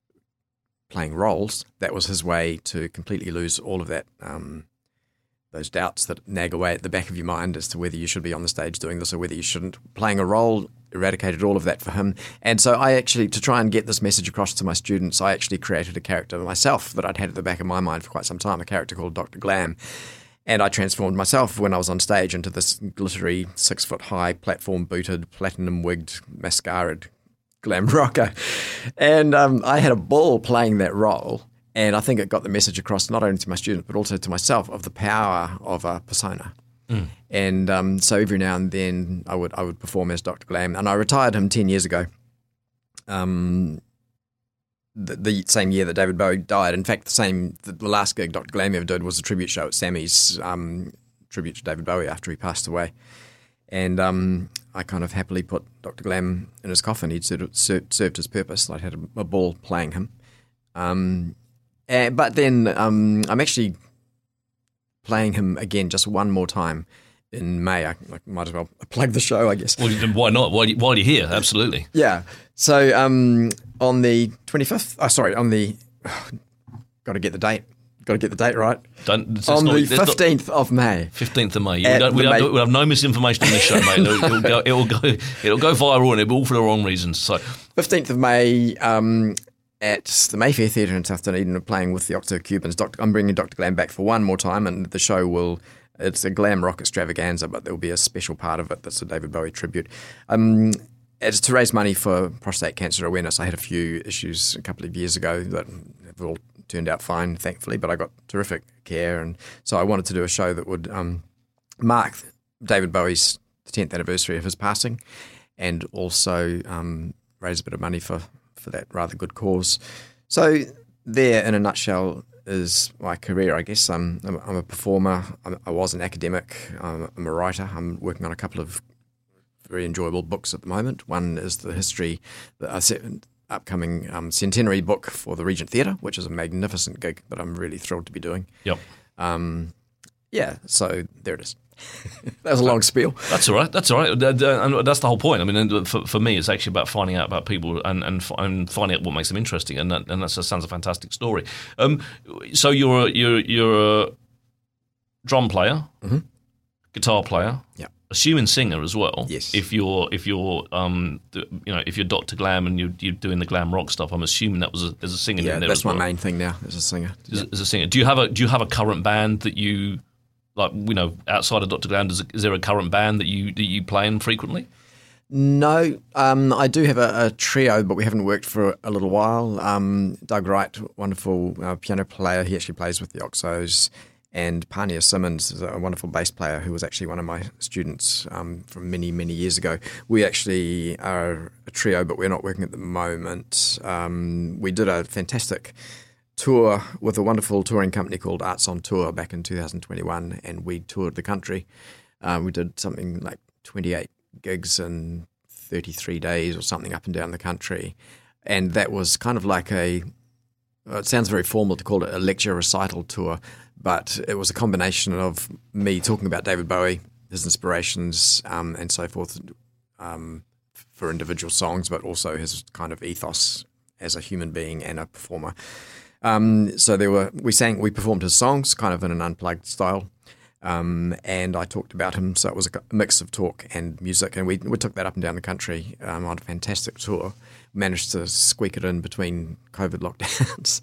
playing roles, that was his way to completely lose all of that, um, those doubts that nag away at the back of your mind as to whether you should be on the stage doing this or whether you shouldn't. Playing a role eradicated all of that for him. And so I actually, to try and get this message across to my students, I actually created a character myself that I'd had at the back of my mind for quite some time, a character called Doctor Glam. And I transformed myself when I was on stage into this glittery, six-foot-high, platform-booted, platinum-wigged, mascaraed glam rocker. And um, I had a ball playing that role. And I think it got the message across not only to my students but also to myself of the power of a persona. Mm. And um, so every now and then I would I would perform as Doctor Glam. And I retired him ten years ago. Um, the, the same year that David Bowie died. In fact, the same the, the last gig Doctor Glam ever did was a tribute show at Sammy's, um, tribute to David Bowie after he passed away. And um, I kind of happily put Doctor Glam in his coffin. He'd sort of served, served his purpose. I had a, a ball playing him. Um, and, but then um, I'm actually playing him again just one more time in May. I, I might as well plug the show, I guess. Well, why not? Why, why are you here? Absolutely. Yeah. So um, on the twenty-fifth, oh, sorry, on the, oh, got to get the date. Got to get the date right. Don't, it's on not, the fifteenth of May. fifteenth of May. We don't, we don't, May. We'll have no misinformation on this show, mate. It'll, it'll, go, it'll, go, it'll go viral and it'll be all for the wrong reasons. So fifteenth of May um, at the Mayfair Theatre in South Dunedin, playing with the Octo Cubans. Doctor I'm bringing Doctor Glam back for one more time, and the show will, it's a glam rock extravaganza, but there will be a special part of it that's a David Bowie tribute. Um, it's to raise money for prostate cancer awareness. I had a few issues a couple of years ago that have all turned out fine, thankfully, but I got terrific care, and so I wanted to do a show that would um, mark David Bowie's tenth anniversary of his passing, and also um, raise a bit of money for, for that rather good cause. So there, in a nutshell, is my career, I guess. I'm, I'm, I'm a performer. I'm, I was an academic. I'm, I'm a writer. I'm working on a couple of very enjoyable books at the moment. One is the history, the uh, upcoming um, centenary book for the Regent Theatre, which is a magnificent gig that I'm really thrilled to be doing. Yep. Um, yeah, so there it is. That was a long spiel. That's all right. That's all right. And that's the whole point. I mean, for, for me, it's actually about finding out about people and, and, and finding out what makes them interesting. And that, and that sounds a fantastic story. Um, so you're a, you're you're a drum player, mm-hmm. guitar player, yeah. assuming singer as well. Yes. If you're if you're um you know if you're Doctor Glam and you're, you're doing the glam rock stuff, I'm assuming that was a, there's a singer yeah, in there. That's as my well. main thing now. As a singer. As, yeah. as a singer, do you have a do you have a current band that you like? You know, outside of Doctor Glam, does, is there a current band that you that you play in frequently? No, um, I do have a, a trio, but we haven't worked for a little while. Um, Doug Wright, wonderful uh, piano player, he actually plays with the Oxos. And Pania Simmons is a wonderful bass player who was actually one of my students um, from many, many years ago. We actually are a trio, but we're not working at the moment. Um, we did a fantastic tour with a wonderful touring company called Arts on Tour back in two thousand twenty-one, and we toured the country. Um, we did something like twenty-eight gigs in thirty-three days or something up and down the country. And that was kind of like a, well, it sounds very formal to call it a lecture recital tour, but it was a combination of me talking about David Bowie, his inspirations, um, and so forth um, for individual songs, but also his kind of ethos as a human being and a performer. Um, so there were we sang, we performed his songs kind of in an unplugged style, um, and I talked about him. So it was a mix of talk and music, and we we took that up and down the country um, on a fantastic tour. Managed to squeak it in between COVID lockdowns.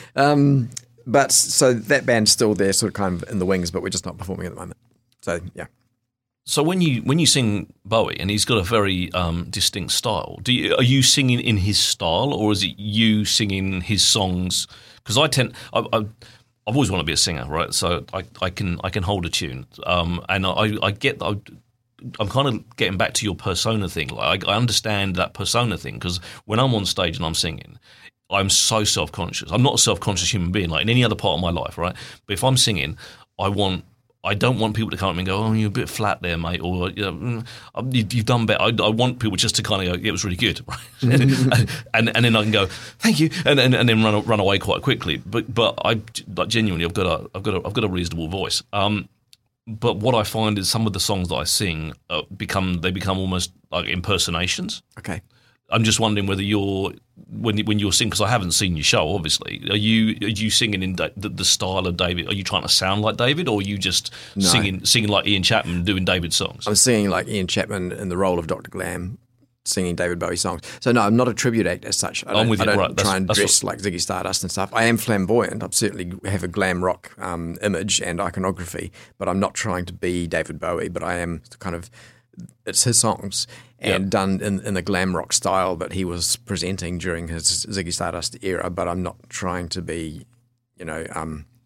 um, But so that band's still there, sort of kind of in the wings, but we're just not performing at the moment. So yeah. So when you when you sing Bowie, and he's got a very um, distinct style, do you, are you singing in his style, or is it you singing his songs? Because I tend, I, I, I've always wanted to be a singer, right? So I, I can I can hold a tune, um, and I, I get I, I'm kind of getting back to your persona thing. Like I understand that persona thing because when I'm on stage and I'm singing, I'm so self-conscious. I'm not a self-conscious human being like in any other part of my life, right? But if I'm singing, I want, I don't want people to come up and go, "Oh, you're a bit flat there, mate," or you know, "You've done better." I, I want people just to kind of go, "Yeah, it was really good," right? and, and and then I can go, "Thank you," and and, and then run run away quite quickly. But but I like genuinely, I've got a I've got a I've got a reasonable voice. Um, but what I find is some of the songs that I sing uh, become they become almost like impersonations. Okay. I'm just wondering whether you're when when you're singing, because I haven't seen your show. Obviously, are you are you singing in the, the style of David? Are you trying to sound like David, or are you just no. singing singing like Ian Chapman doing David's songs? I'm singing like Ian Chapman in the role of Doctor Glam, singing David Bowie songs. So no, I'm not a tribute act as such. I don't, I'm with you. I don't right. try that's, and that's dress what... like Ziggy Stardust and stuff. I am flamboyant. I certainly have a glam rock um, image and iconography, but I'm not trying to be David Bowie. But I am kind of. It's his songs and yep. done in, in the glam rock style that he was presenting during his Ziggy Stardust era, but I'm not trying to be, you know... Um,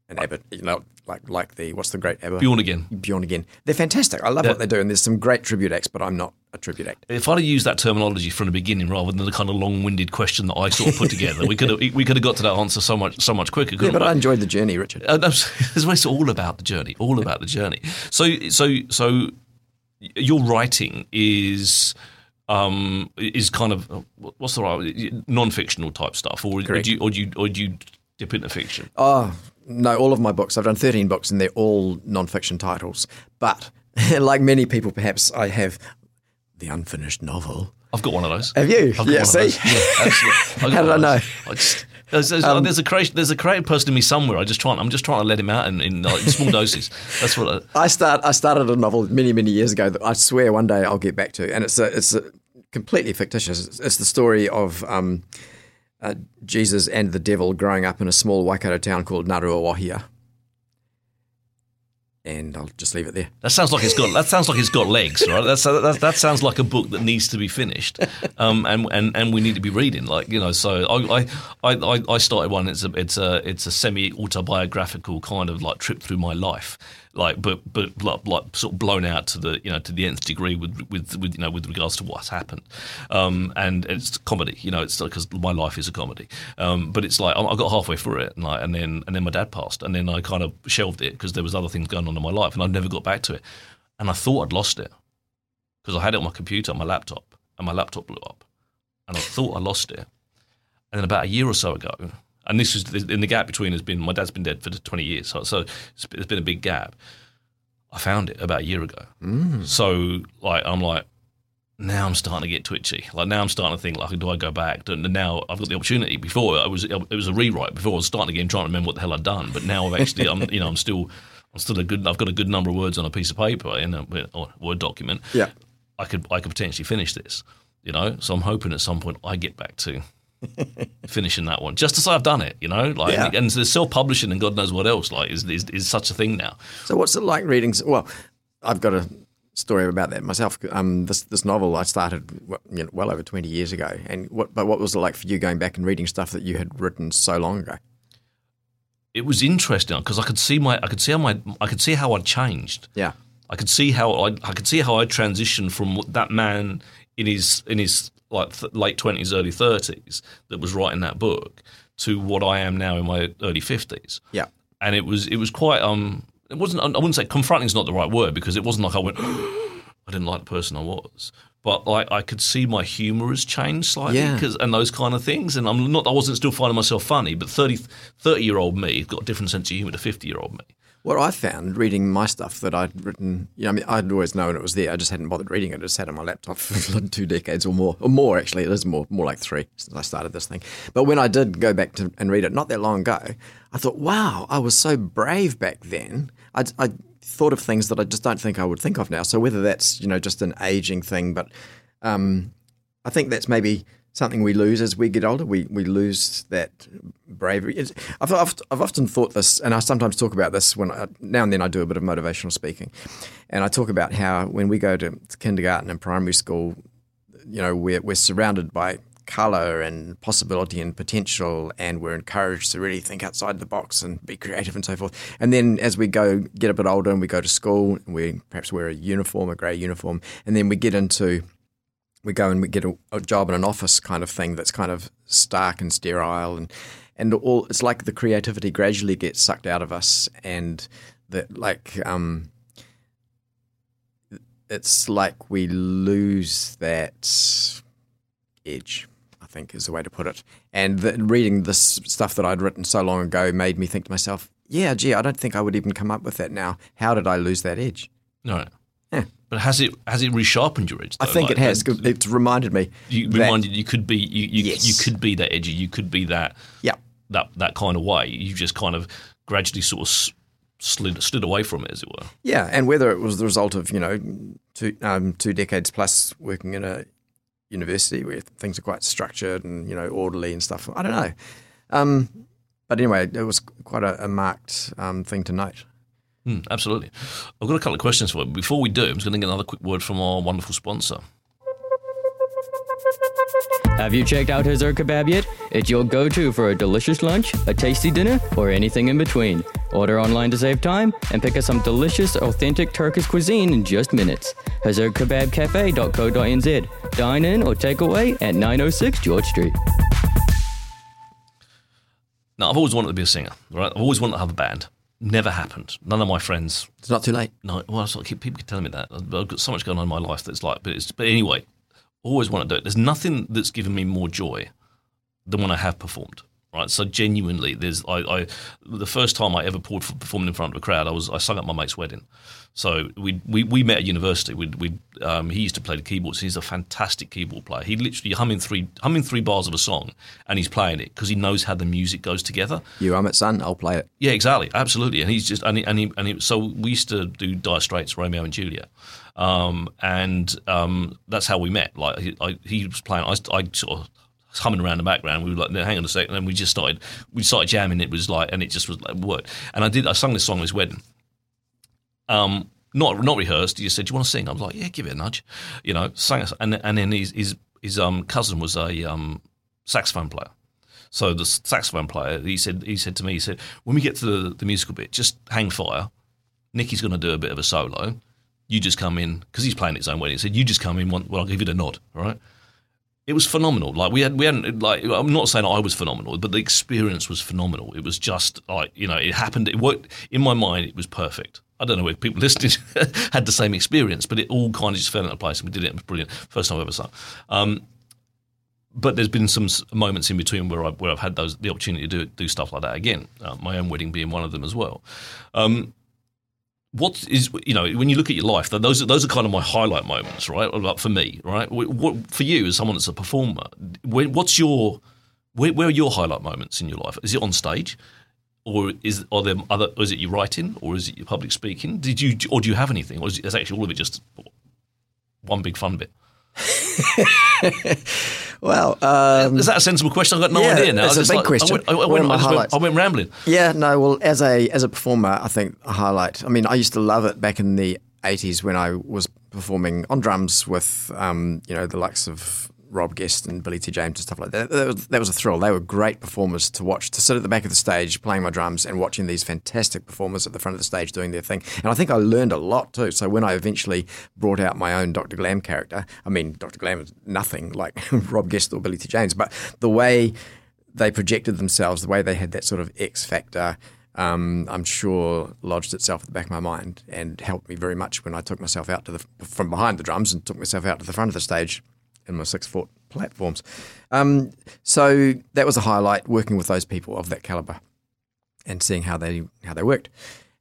and ABBA, you know, like like the what's the great ABBA? Bjorn Again. Bjorn Again. They're fantastic. I love They're- what they do, and there's some great tribute acts, but I'm not a tribute act. If I'd have used that terminology from the beginning rather than the kind of long-winded question that I sort of put together, we could have we could have got to that answer so much so much quicker. Yeah, Couldn't but we? I enjoyed the journey, Richard. Uh, that's- It's all about the journey. All about the journey. So so so your writing is. Um, is kind of what's the right non-fictional type stuff, or, or Correct. do you or do you or do you dip into fiction? Oh, no, all of my books. I've done thirteen books and they're all non-fiction titles. But like many people, perhaps I have the unfinished novel. I've got one of those. Have you? I've got Yeah, one of see? those. Yeah, absolutely. I've got How did one I of those. know? I just, there's, there's, Um, there's a creative, there's a creative person in me somewhere. I just try. I'm just trying to let him out in, in, like, in small doses. That's what. I, I start. I started a novel many, many years ago that I swear one day I'll get back to, and it's a, it's a completely fictitious. It's, it's the story of um, uh, Jesus and the devil growing up in a small Waikato town called Naruawahia. And I'll just leave it there. That sounds like it's got. That sounds like it's got legs, right? That's, that, that sounds like a book that needs to be finished, um, and, and and we need to be reading. Like you know, so I I, I, I started one. It's a it's a it's a semi autobiographical kind of like trip through my life, like but but like, like sort of blown out to the you know to the nth degree with with, with you know with regards to what's happened, um, and it's comedy. You know, it's because my life is a comedy. Um, but it's like I got halfway through it, and like and then and then my dad passed, and then I kind of shelved it because there was other things going on in my life, and I never got back to it. And I thought I'd lost it because I had it on my computer, on my laptop, and my laptop blew up, and I thought I lost it. And then about a year or so ago, and this is in the gap between has been my dad's been dead for twenty years, so, so it's been a big gap. I found it about a year ago. Mm. So like I'm like, now I'm starting to get twitchy. Like now I'm starting to think like, do I go back? And now I've got the opportunity. Before it was it was a rewrite. Before I was starting again trying to remember what the hell I'd done. But now I've actually I'm you know I'm still I'm still a good. I've got a good number of words on a piece of paper in a or Word document. Yeah. I could I could potentially finish this. You know, so I'm hoping at some point I get back to finishing that one, just to say I've done it. You know, like Yeah. and there's self-publishing and God knows what else. Like is is, is such a thing now. So what's it like reading? Well, I've got a story about that myself. Um, this this novel I started well, you know, well over twenty years ago. And what but what was it like for you going back and reading stuff that you had written so long ago? It was interesting because I could see my I could see how my I could see how I'd changed. Yeah. I could see how I I could see how I transitioned from that man in his in his like th- late twenties, early thirties that was writing that book to what I am now in my early fifties. Yeah. And it was it was quite um it wasn't I wouldn't say confronting is not the right word because it wasn't like I went I didn't like the person I was. But like I could see my humour has changed slightly, Yeah. cause, and those kind of things. And I'm not, I wasn't still finding myself funny. But thirty, thirty year old me got a different sense of humour to fifty year old me. What I found reading my stuff that I'd written, you know, I mean, I'd always known it was there. I just hadn't bothered reading it. It just sat on my laptop for two decades or more, or more actually. It is more, more like three since I started this thing. But when I did go back to and read it, not that long ago, I thought, wow, I was so brave back then. I, I thought of things that I just don't think I would think of now. So whether that's, you know, just an aging thing, but um, I think that's maybe something we lose as we get older. We we lose that bravery. It's, I've, I've I've often thought this, and I sometimes talk about this when I, now and then I do a bit of motivational speaking, and I talk about how when we go to kindergarten and primary school, you know, we're we're surrounded by colour and possibility and potential, and we're encouraged to really think outside the box and be creative and so forth. And then as we go get a bit older and we go to school, and we perhaps wear a uniform, a grey uniform, and then we get into we go and we get a, a job in an office kind of thing that's kind of stark and sterile, and and all it's like the creativity gradually gets sucked out of us, and that like um, it's like we lose that edge, I think is the way to put it. And the, reading this stuff that I'd written so long ago made me think to myself, yeah, gee, I don't think I would even come up with that now. How did I lose that edge? No. Yeah. But has it has it resharpened your edge? I though? think Like, it has. that- It's reminded me. You that- reminded you could be you you, Yes. you could be that edgy. You could be that Yeah. that that kind of way. You just kind of gradually sort of s- slid slid away from it, as it were. Yeah, and whether it was the result of, you know, two um, two decades plus working in a university where things are quite structured and, you know, orderly and stuff, I don't know. Um, but anyway, it was quite a, a marked um, thing to note. Mm, absolutely. I've got a couple of questions for you. Before we do, I'm just going to get another quick word from our wonderful sponsor. Have you checked out Hazur Kebab yet? It's your go-to for a delicious lunch, a tasty dinner, or anything in between. Order online to save time and pick us some delicious, authentic Turkish cuisine in just minutes. hazard kebab cafe dot co dot n z. Dine in or take away at nine oh six George Street. Now, I've always wanted to be a singer, right? I've always wanted to have a band. Never happened. None of my friends. It's not too late. No, well, I keep, people keep telling me that. I've got so much going on in my life that's like, but it's, but anyway, always want to do it. There's nothing that's given me more joy than when I have performed. Right, so genuinely, there's I, I the first time I ever performed in front of a crowd, I was I sung at my mate's wedding. So we we, we met at university. We we um, he used to play the keyboards. He's a fantastic keyboard player. He literally humming three humming three bars of a song, and he's playing it because he knows how the music goes together. You hum it, son. I'll play it. Yeah, exactly, absolutely. And he's just and he, and he, and he, so we used to do Dire Straits, Romeo and Juliet, um, and um, that's how we met. Like he, I, he was playing, I, I sort of. humming around the background. We were like, hang on a second, and we just started. We started jamming. It was like, and it just was like worked. And I did. I sung this song at his wedding. Um, not not rehearsed. He just said, "Do you want to sing?" I was like, "Yeah, give it a nudge." You know, sang it, and and then his his his um cousin was a um saxophone player. So the saxophone player, he said he said to me, he said, when we get to the, the musical bit, just hang fire. Nicky's going to do a bit of a solo. You just come in because he's playing his own wedding. He said, "You just come in. Well, I'll give you a nod." All right. It was phenomenal. Like we had, we hadn't. Like I'm not saying I was phenomenal, but the experience was phenomenal. It was just like you know, it happened. It worked in my mind. It was perfect. I don't know if people listening had the same experience, but it all kind of just fell into place, and we did it. It was brilliant. First time I've ever sung. Um, but there's been some moments in between where I where I've had those the opportunity to do do stuff like that again. Uh, my own wedding being one of them as well. Um, What is, you know, when you look at your life, those are, those are kind of my highlight moments, right? Like for me, right? What, for you, as someone that's a performer, what's your, where, where are your highlight moments in your life? Is it on stage, or is are there other? Or is it your writing, or is it your public speaking? Did you, or do you have anything, or is, it, is actually all of it just one big fun bit? Well, um, is that a sensible question? I've got no yeah, idea now. It's a big like, question. I went, I, went, I, just went, I went rambling. Yeah, no. Well, as a as a performer, I think a highlight. I mean, I used to love it back in the eighties when I was performing on drums with, um, you know, the likes of Rob Guest and Billy T. James and stuff like that. That was, that was a thrill. They were great performers to watch, to sit at the back of the stage playing my drums and watching these fantastic performers at the front of the stage doing their thing. And I think I learned a lot too. So when I eventually brought out my own Doctor Glam character, I mean, Doctor Glam is nothing like Rob Guest or Billy T. James, but the way they projected themselves, the way they had that sort of X factor, um, I'm sure lodged itself at the back of my mind and helped me very much when I took myself out to the from behind the drums and took myself out to the front of the stage in my six-foot platforms. Um, so that was a highlight, working with those people of that caliber and seeing how they how they worked.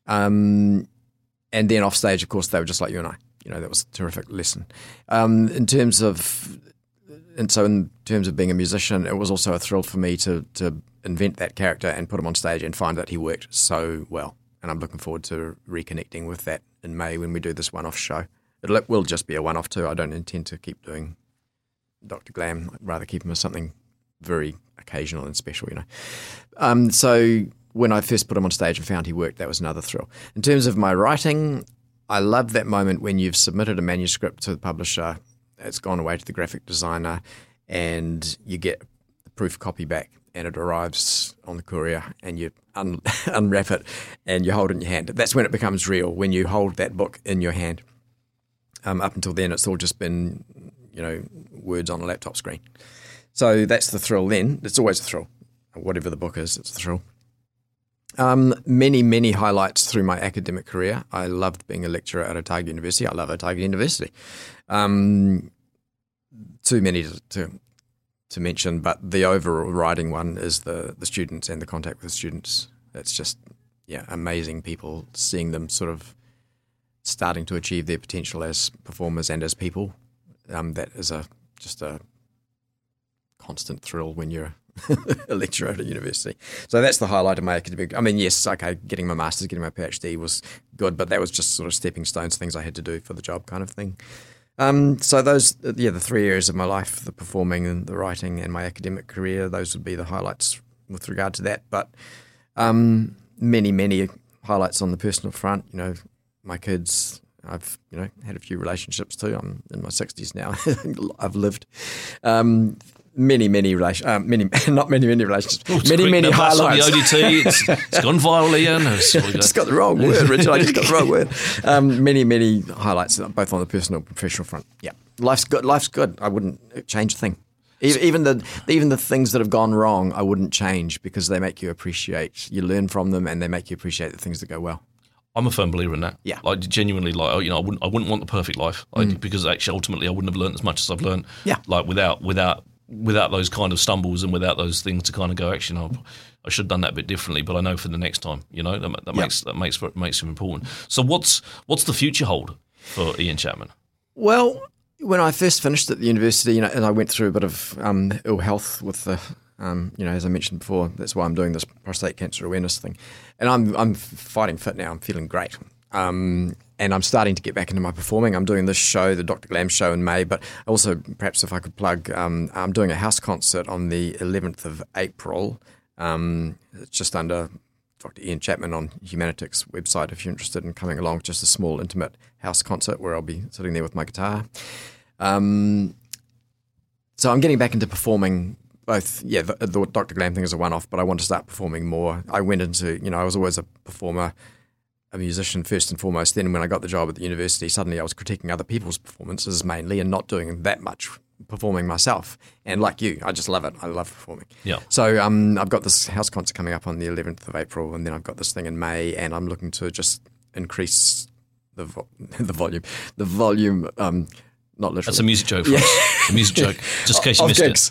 Um, and then off stage, of course, they were just like you and I. You know, that was a terrific lesson. Um, in terms of, and so in terms of being a musician, it was also a thrill for me to to invent that character and put him on stage and find that he worked so well. And I'm looking forward to reconnecting with that in May when we do this one-off show. It will just be a one-off too. I don't intend to keep doing Doctor Glam. I'd rather keep him as something very occasional and special, you know. Um, so when I first put him on stage and found he worked, that was another thrill. In terms of my writing, I love that moment when you've submitted a manuscript to the publisher, it's gone away to the graphic designer, and you get the proof copy back and it arrives on the courier and you un- unwrap it and you hold it in your hand. That's when it becomes real, when you hold that book in your hand. Um, up until then, it's all just been, you know, words on a laptop screen. So that's the thrill then. It's always a thrill. Whatever the book is, it's a thrill. Um, many, many highlights through my academic career. I loved being a lecturer at Otago University. I love Otago University. Um, too many to, to to mention, but the overriding one is the, the students and the contact with the students. It's just, yeah, amazing people, seeing them sort of starting to achieve their potential as performers and as people. Um, that is a just a constant thrill when you're a lecturer at a university. So that's the highlight of my academic. I mean, yes, okay, getting my master's, getting my PhD was good, but that was just sort of stepping stones, things I had to do for the job kind of thing. Um, so those, yeah, the three areas of my life, the performing and the writing and my academic career, those would be the highlights with regard to that. But um, many, many highlights on the personal front, you know, my kids. I've, you know, had a few relationships too. I'm in my sixties now. I've lived. Um, many, many relation, uh, many, not many, many relationships, Oh, many, quick, many no, that's on highlights. the O D T, it's, it's gone viral, Ian. It's- I just got the wrong word, Richard. I just got the wrong word. Um, many, many highlights, both on the personal and professional front. Yeah, life's good. Life's good. I wouldn't change a thing. Even even the even the things that have gone wrong, I wouldn't change because they make you appreciate. You learn from them, and they make you appreciate the things that go well. I'm a firm believer in that. Yeah. Like genuinely, like you know, I wouldn't, I wouldn't want the perfect life, like, because actually, ultimately, I wouldn't have learned as much as I've learned. Yeah. Like without, without, without those kind of stumbles and without those things to kind of go, actually, no, I should have done that a bit differently. But I know for the next time, you know, that, that Yeah. makes that makes makes it important. So what's what's the future hold for Ian Chapman? Well, when I first finished at the university, you know, and I went through a bit of um, ill health with the, um, you know, as I mentioned before, that's why I'm doing this prostate cancer awareness thing, and I'm I'm fighting fit now. I'm feeling great, um, and I'm starting to get back into my performing. I'm doing this show, the Doctor Glam show, in May, but also perhaps if I could plug, um, I'm doing a house concert on the eleventh of April. Um, it's just under Doctor Ian Chapman on Humanitics website if you're interested in coming along. Just a small, intimate house concert where I'll be sitting there with my guitar. Um, so I'm getting back into performing both. Yeah, the, the Doctor Glam thing is a one-off, but I want to start performing more. I went into, you know, I was always a performer, a musician first and foremost. Then when I got the job at the university, suddenly I was critiquing other people's performances mainly and not doing that much performing myself. And like you, I just love it. I love performing. Yeah. So um, I've got this house concert coming up on the eleventh of April, and then I've got this thing in May, and I'm looking to just increase the vo- the volume, the volume. Um, not literally. That's a music joke. For us. A music joke, just in case you Of missed gigs.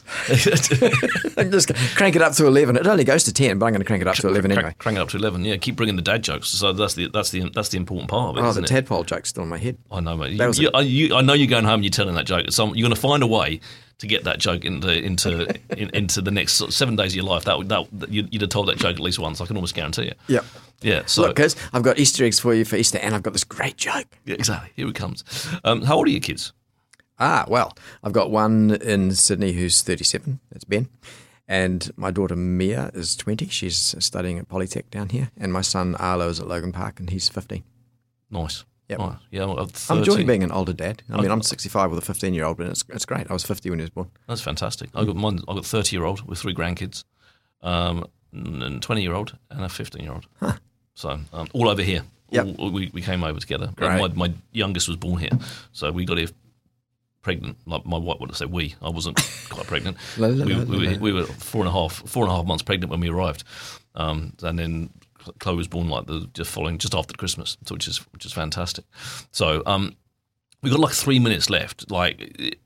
it. Just crank it up to eleven. It only goes to ten, but I'm going to crank it up to eleven Crank, anyway. crank it up to eleven. Yeah, keep bringing the dad jokes. So that's the that's the that's the important part of it. Oh, isn't the it? tadpole joke's still in my head. I know, mate. That You, was you, a- I, you, I know you're going home and you're telling that joke. So you're going to find a way to get that joke into into in, into the next sort of seven days of your life. That would that you'd, you'd have told that joke at least once. I can almost guarantee you. Yeah. Yeah. So Look, kids, I've got Easter eggs for you for Easter, and I've got this great joke. yeah, exactly. Here it comes. Um, how old are your kids? Ah, well, I've got one in Sydney who's thirty-seven. That's Ben. And my daughter Mia is twenty. She's studying at Polytech down here. And my son Arlo is at Logan Park, and he's fifteen. Nice. Yep. Nice. Yeah. Well, I'm thirty. enjoying being an older dad. I mean, I'm sixty-five with a fifteen-year-old, but it's, it's great. I was fifty when he was born. That's fantastic. I got mine. I got a thirty-year-old with three grandkids, um, and twenty-year-old and a fifteen-year-old. Huh. So um, all over here. Yep. All, we we came over together. Great. My, my youngest was born here, so we got here pregnant. Like my wife would say, we. I wasn't quite pregnant. La, la, we, la, we, la, were, la. we were four and a half four and a half months pregnant when we arrived, um, and then Chloe was born like the just following just after Christmas, so which is which is fantastic. So um, we got like three minutes left. Like. It,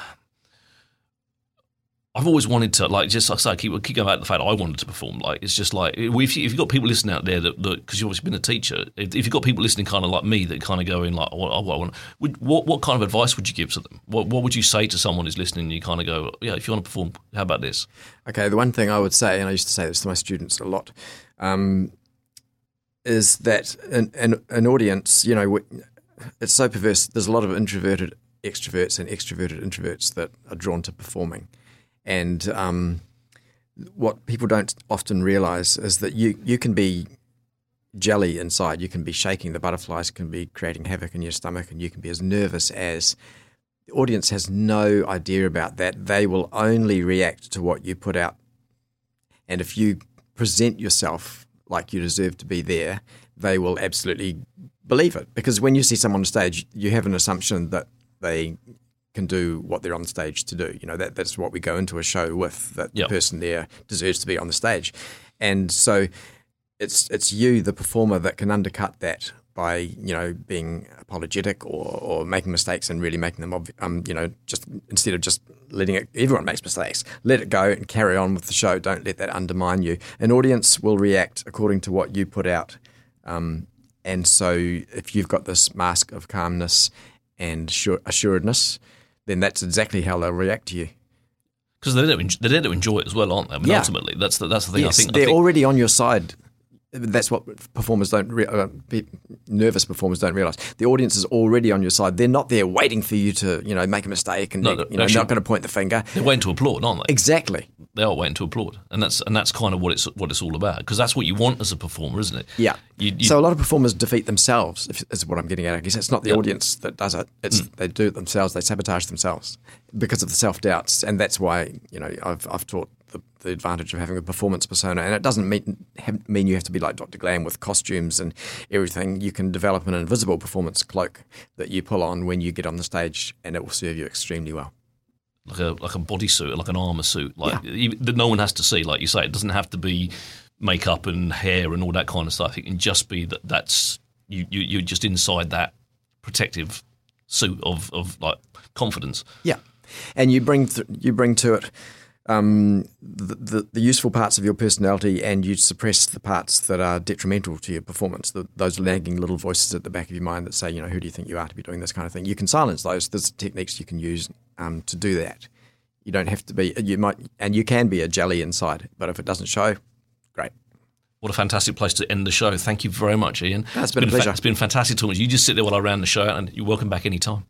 I've always wanted to, like, just like I say, I keep, keep going back to the fact I wanted to perform. Like, it's just like, if, you, if you've got people listening out there that, because you've obviously been a teacher, if, if you've got people listening kind of like me that kind of go in like, oh, I want, would, what, what kind of advice would you give to them? What, what would you say to someone who's listening and you kind of go, yeah, if you want to perform, how about this? Okay, the one thing I would say, and I used to say this to my students a lot, um, is that an, an, an audience, you know, it's so perverse. There's a lot of introverted extroverts and extroverted introverts that are drawn to performing. And um, what people don't often realise is that you, you can be jelly inside. You can be shaking. The butterflies can be creating havoc in your stomach, and you can be as nervous as the audience has no idea about that. They will only react to what you put out. And if you present yourself like you deserve to be there, they will absolutely believe it. Because when you see someone on stage, you have an assumption that they can do what they're on stage to do. You know, that that's what we go into a show with, that Yep. the person there deserves to be on the stage. And so it's it's you, the performer, that can undercut that by, you know, being apologetic or, or making mistakes and really making them, obvi- um, you know, just instead of just letting it, everyone makes mistakes, let it go and carry on with the show. Don't let that undermine you. An audience will react according to what you put out. Um, and so if you've got this mask of calmness and sure, assuredness, then that's exactly how they'll react to you. Because they're there, to, they're there to enjoy it as well, aren't they? I mean, Yeah. ultimately, that's the, that's the thing. Yes, I think, they're I think already on your side. That's what performers don't, re- uh, nervous performers don't realise. The audience is already on your side. They're not there waiting for you to, you know, make a mistake and No, they're, they're you know, actually- not going to point the finger. They're waiting to applaud, aren't they? Exactly. They are waiting to applaud, and that's and that's kind of what it's what it's all about, because that's what you want as a performer, isn't it? Yeah. You, you, So a lot of performers defeat themselves, if, is what I'm getting at. I guess it's not the Yep. audience that does it. It's Mm. they do it themselves. They sabotage themselves because of the self doubts, and that's why you know I've I've taught the, the advantage of having a performance persona, and it doesn't mean have, mean you have to be like Doctor Glam with costumes and everything. You can develop an invisible performance cloak that you pull on when you get on the stage, and it will serve you extremely well. like a like a bodysuit, like an armor suit, like Yeah. you, that no one has to see. Like you say, it doesn't have to be makeup and hair and all that kind of stuff. It can just be that that's you, you you're just inside that protective suit of, of like confidence. Yeah, and you bring th- you bring to it um, the, the the useful parts of your personality, and you suppress the parts that are detrimental to your performance. The, those nagging little voices at the back of your mind that say, you know, who do you think you are to be doing this kind of thing? You can silence those. There's techniques you can use um, to do that. You don't have to be. You might, and you can be a jelly inside, but if it doesn't show, great. What a fantastic place to end the show. Thank you very much, Ian. No, it's been a pleasure. Fa- it's been fantastic talking to you. You just sit there while I ran the show, and you're welcome back anytime.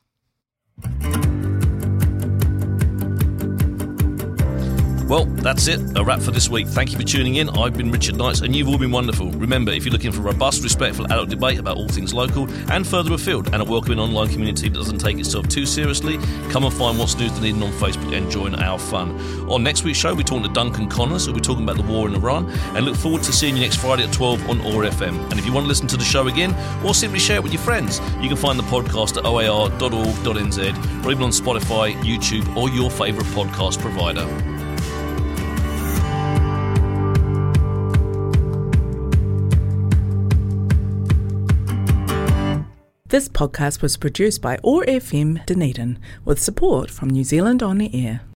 Well, that's it. A wrap for this week. Thank you for tuning in. I've been Richard Knights, and you've all been wonderful. Remember, if you're looking for robust, respectful adult debate about all things local and further afield, and a welcoming online community that doesn't take itself too seriously, come and find What's News Dunedin on Facebook and join our fun. On next week's show, we're talking to Duncan Connors, who'll be talking about the war in Iran, and look forward to seeing you next Friday at twelve on O A R F M. And if you want to listen to the show again, or simply share it with your friends, you can find the podcast at o a r dot org dot n z, or even on Spotify, YouTube, or your favourite podcast provider. This podcast was produced by O A R F M Dunedin with support from New Zealand On the Air.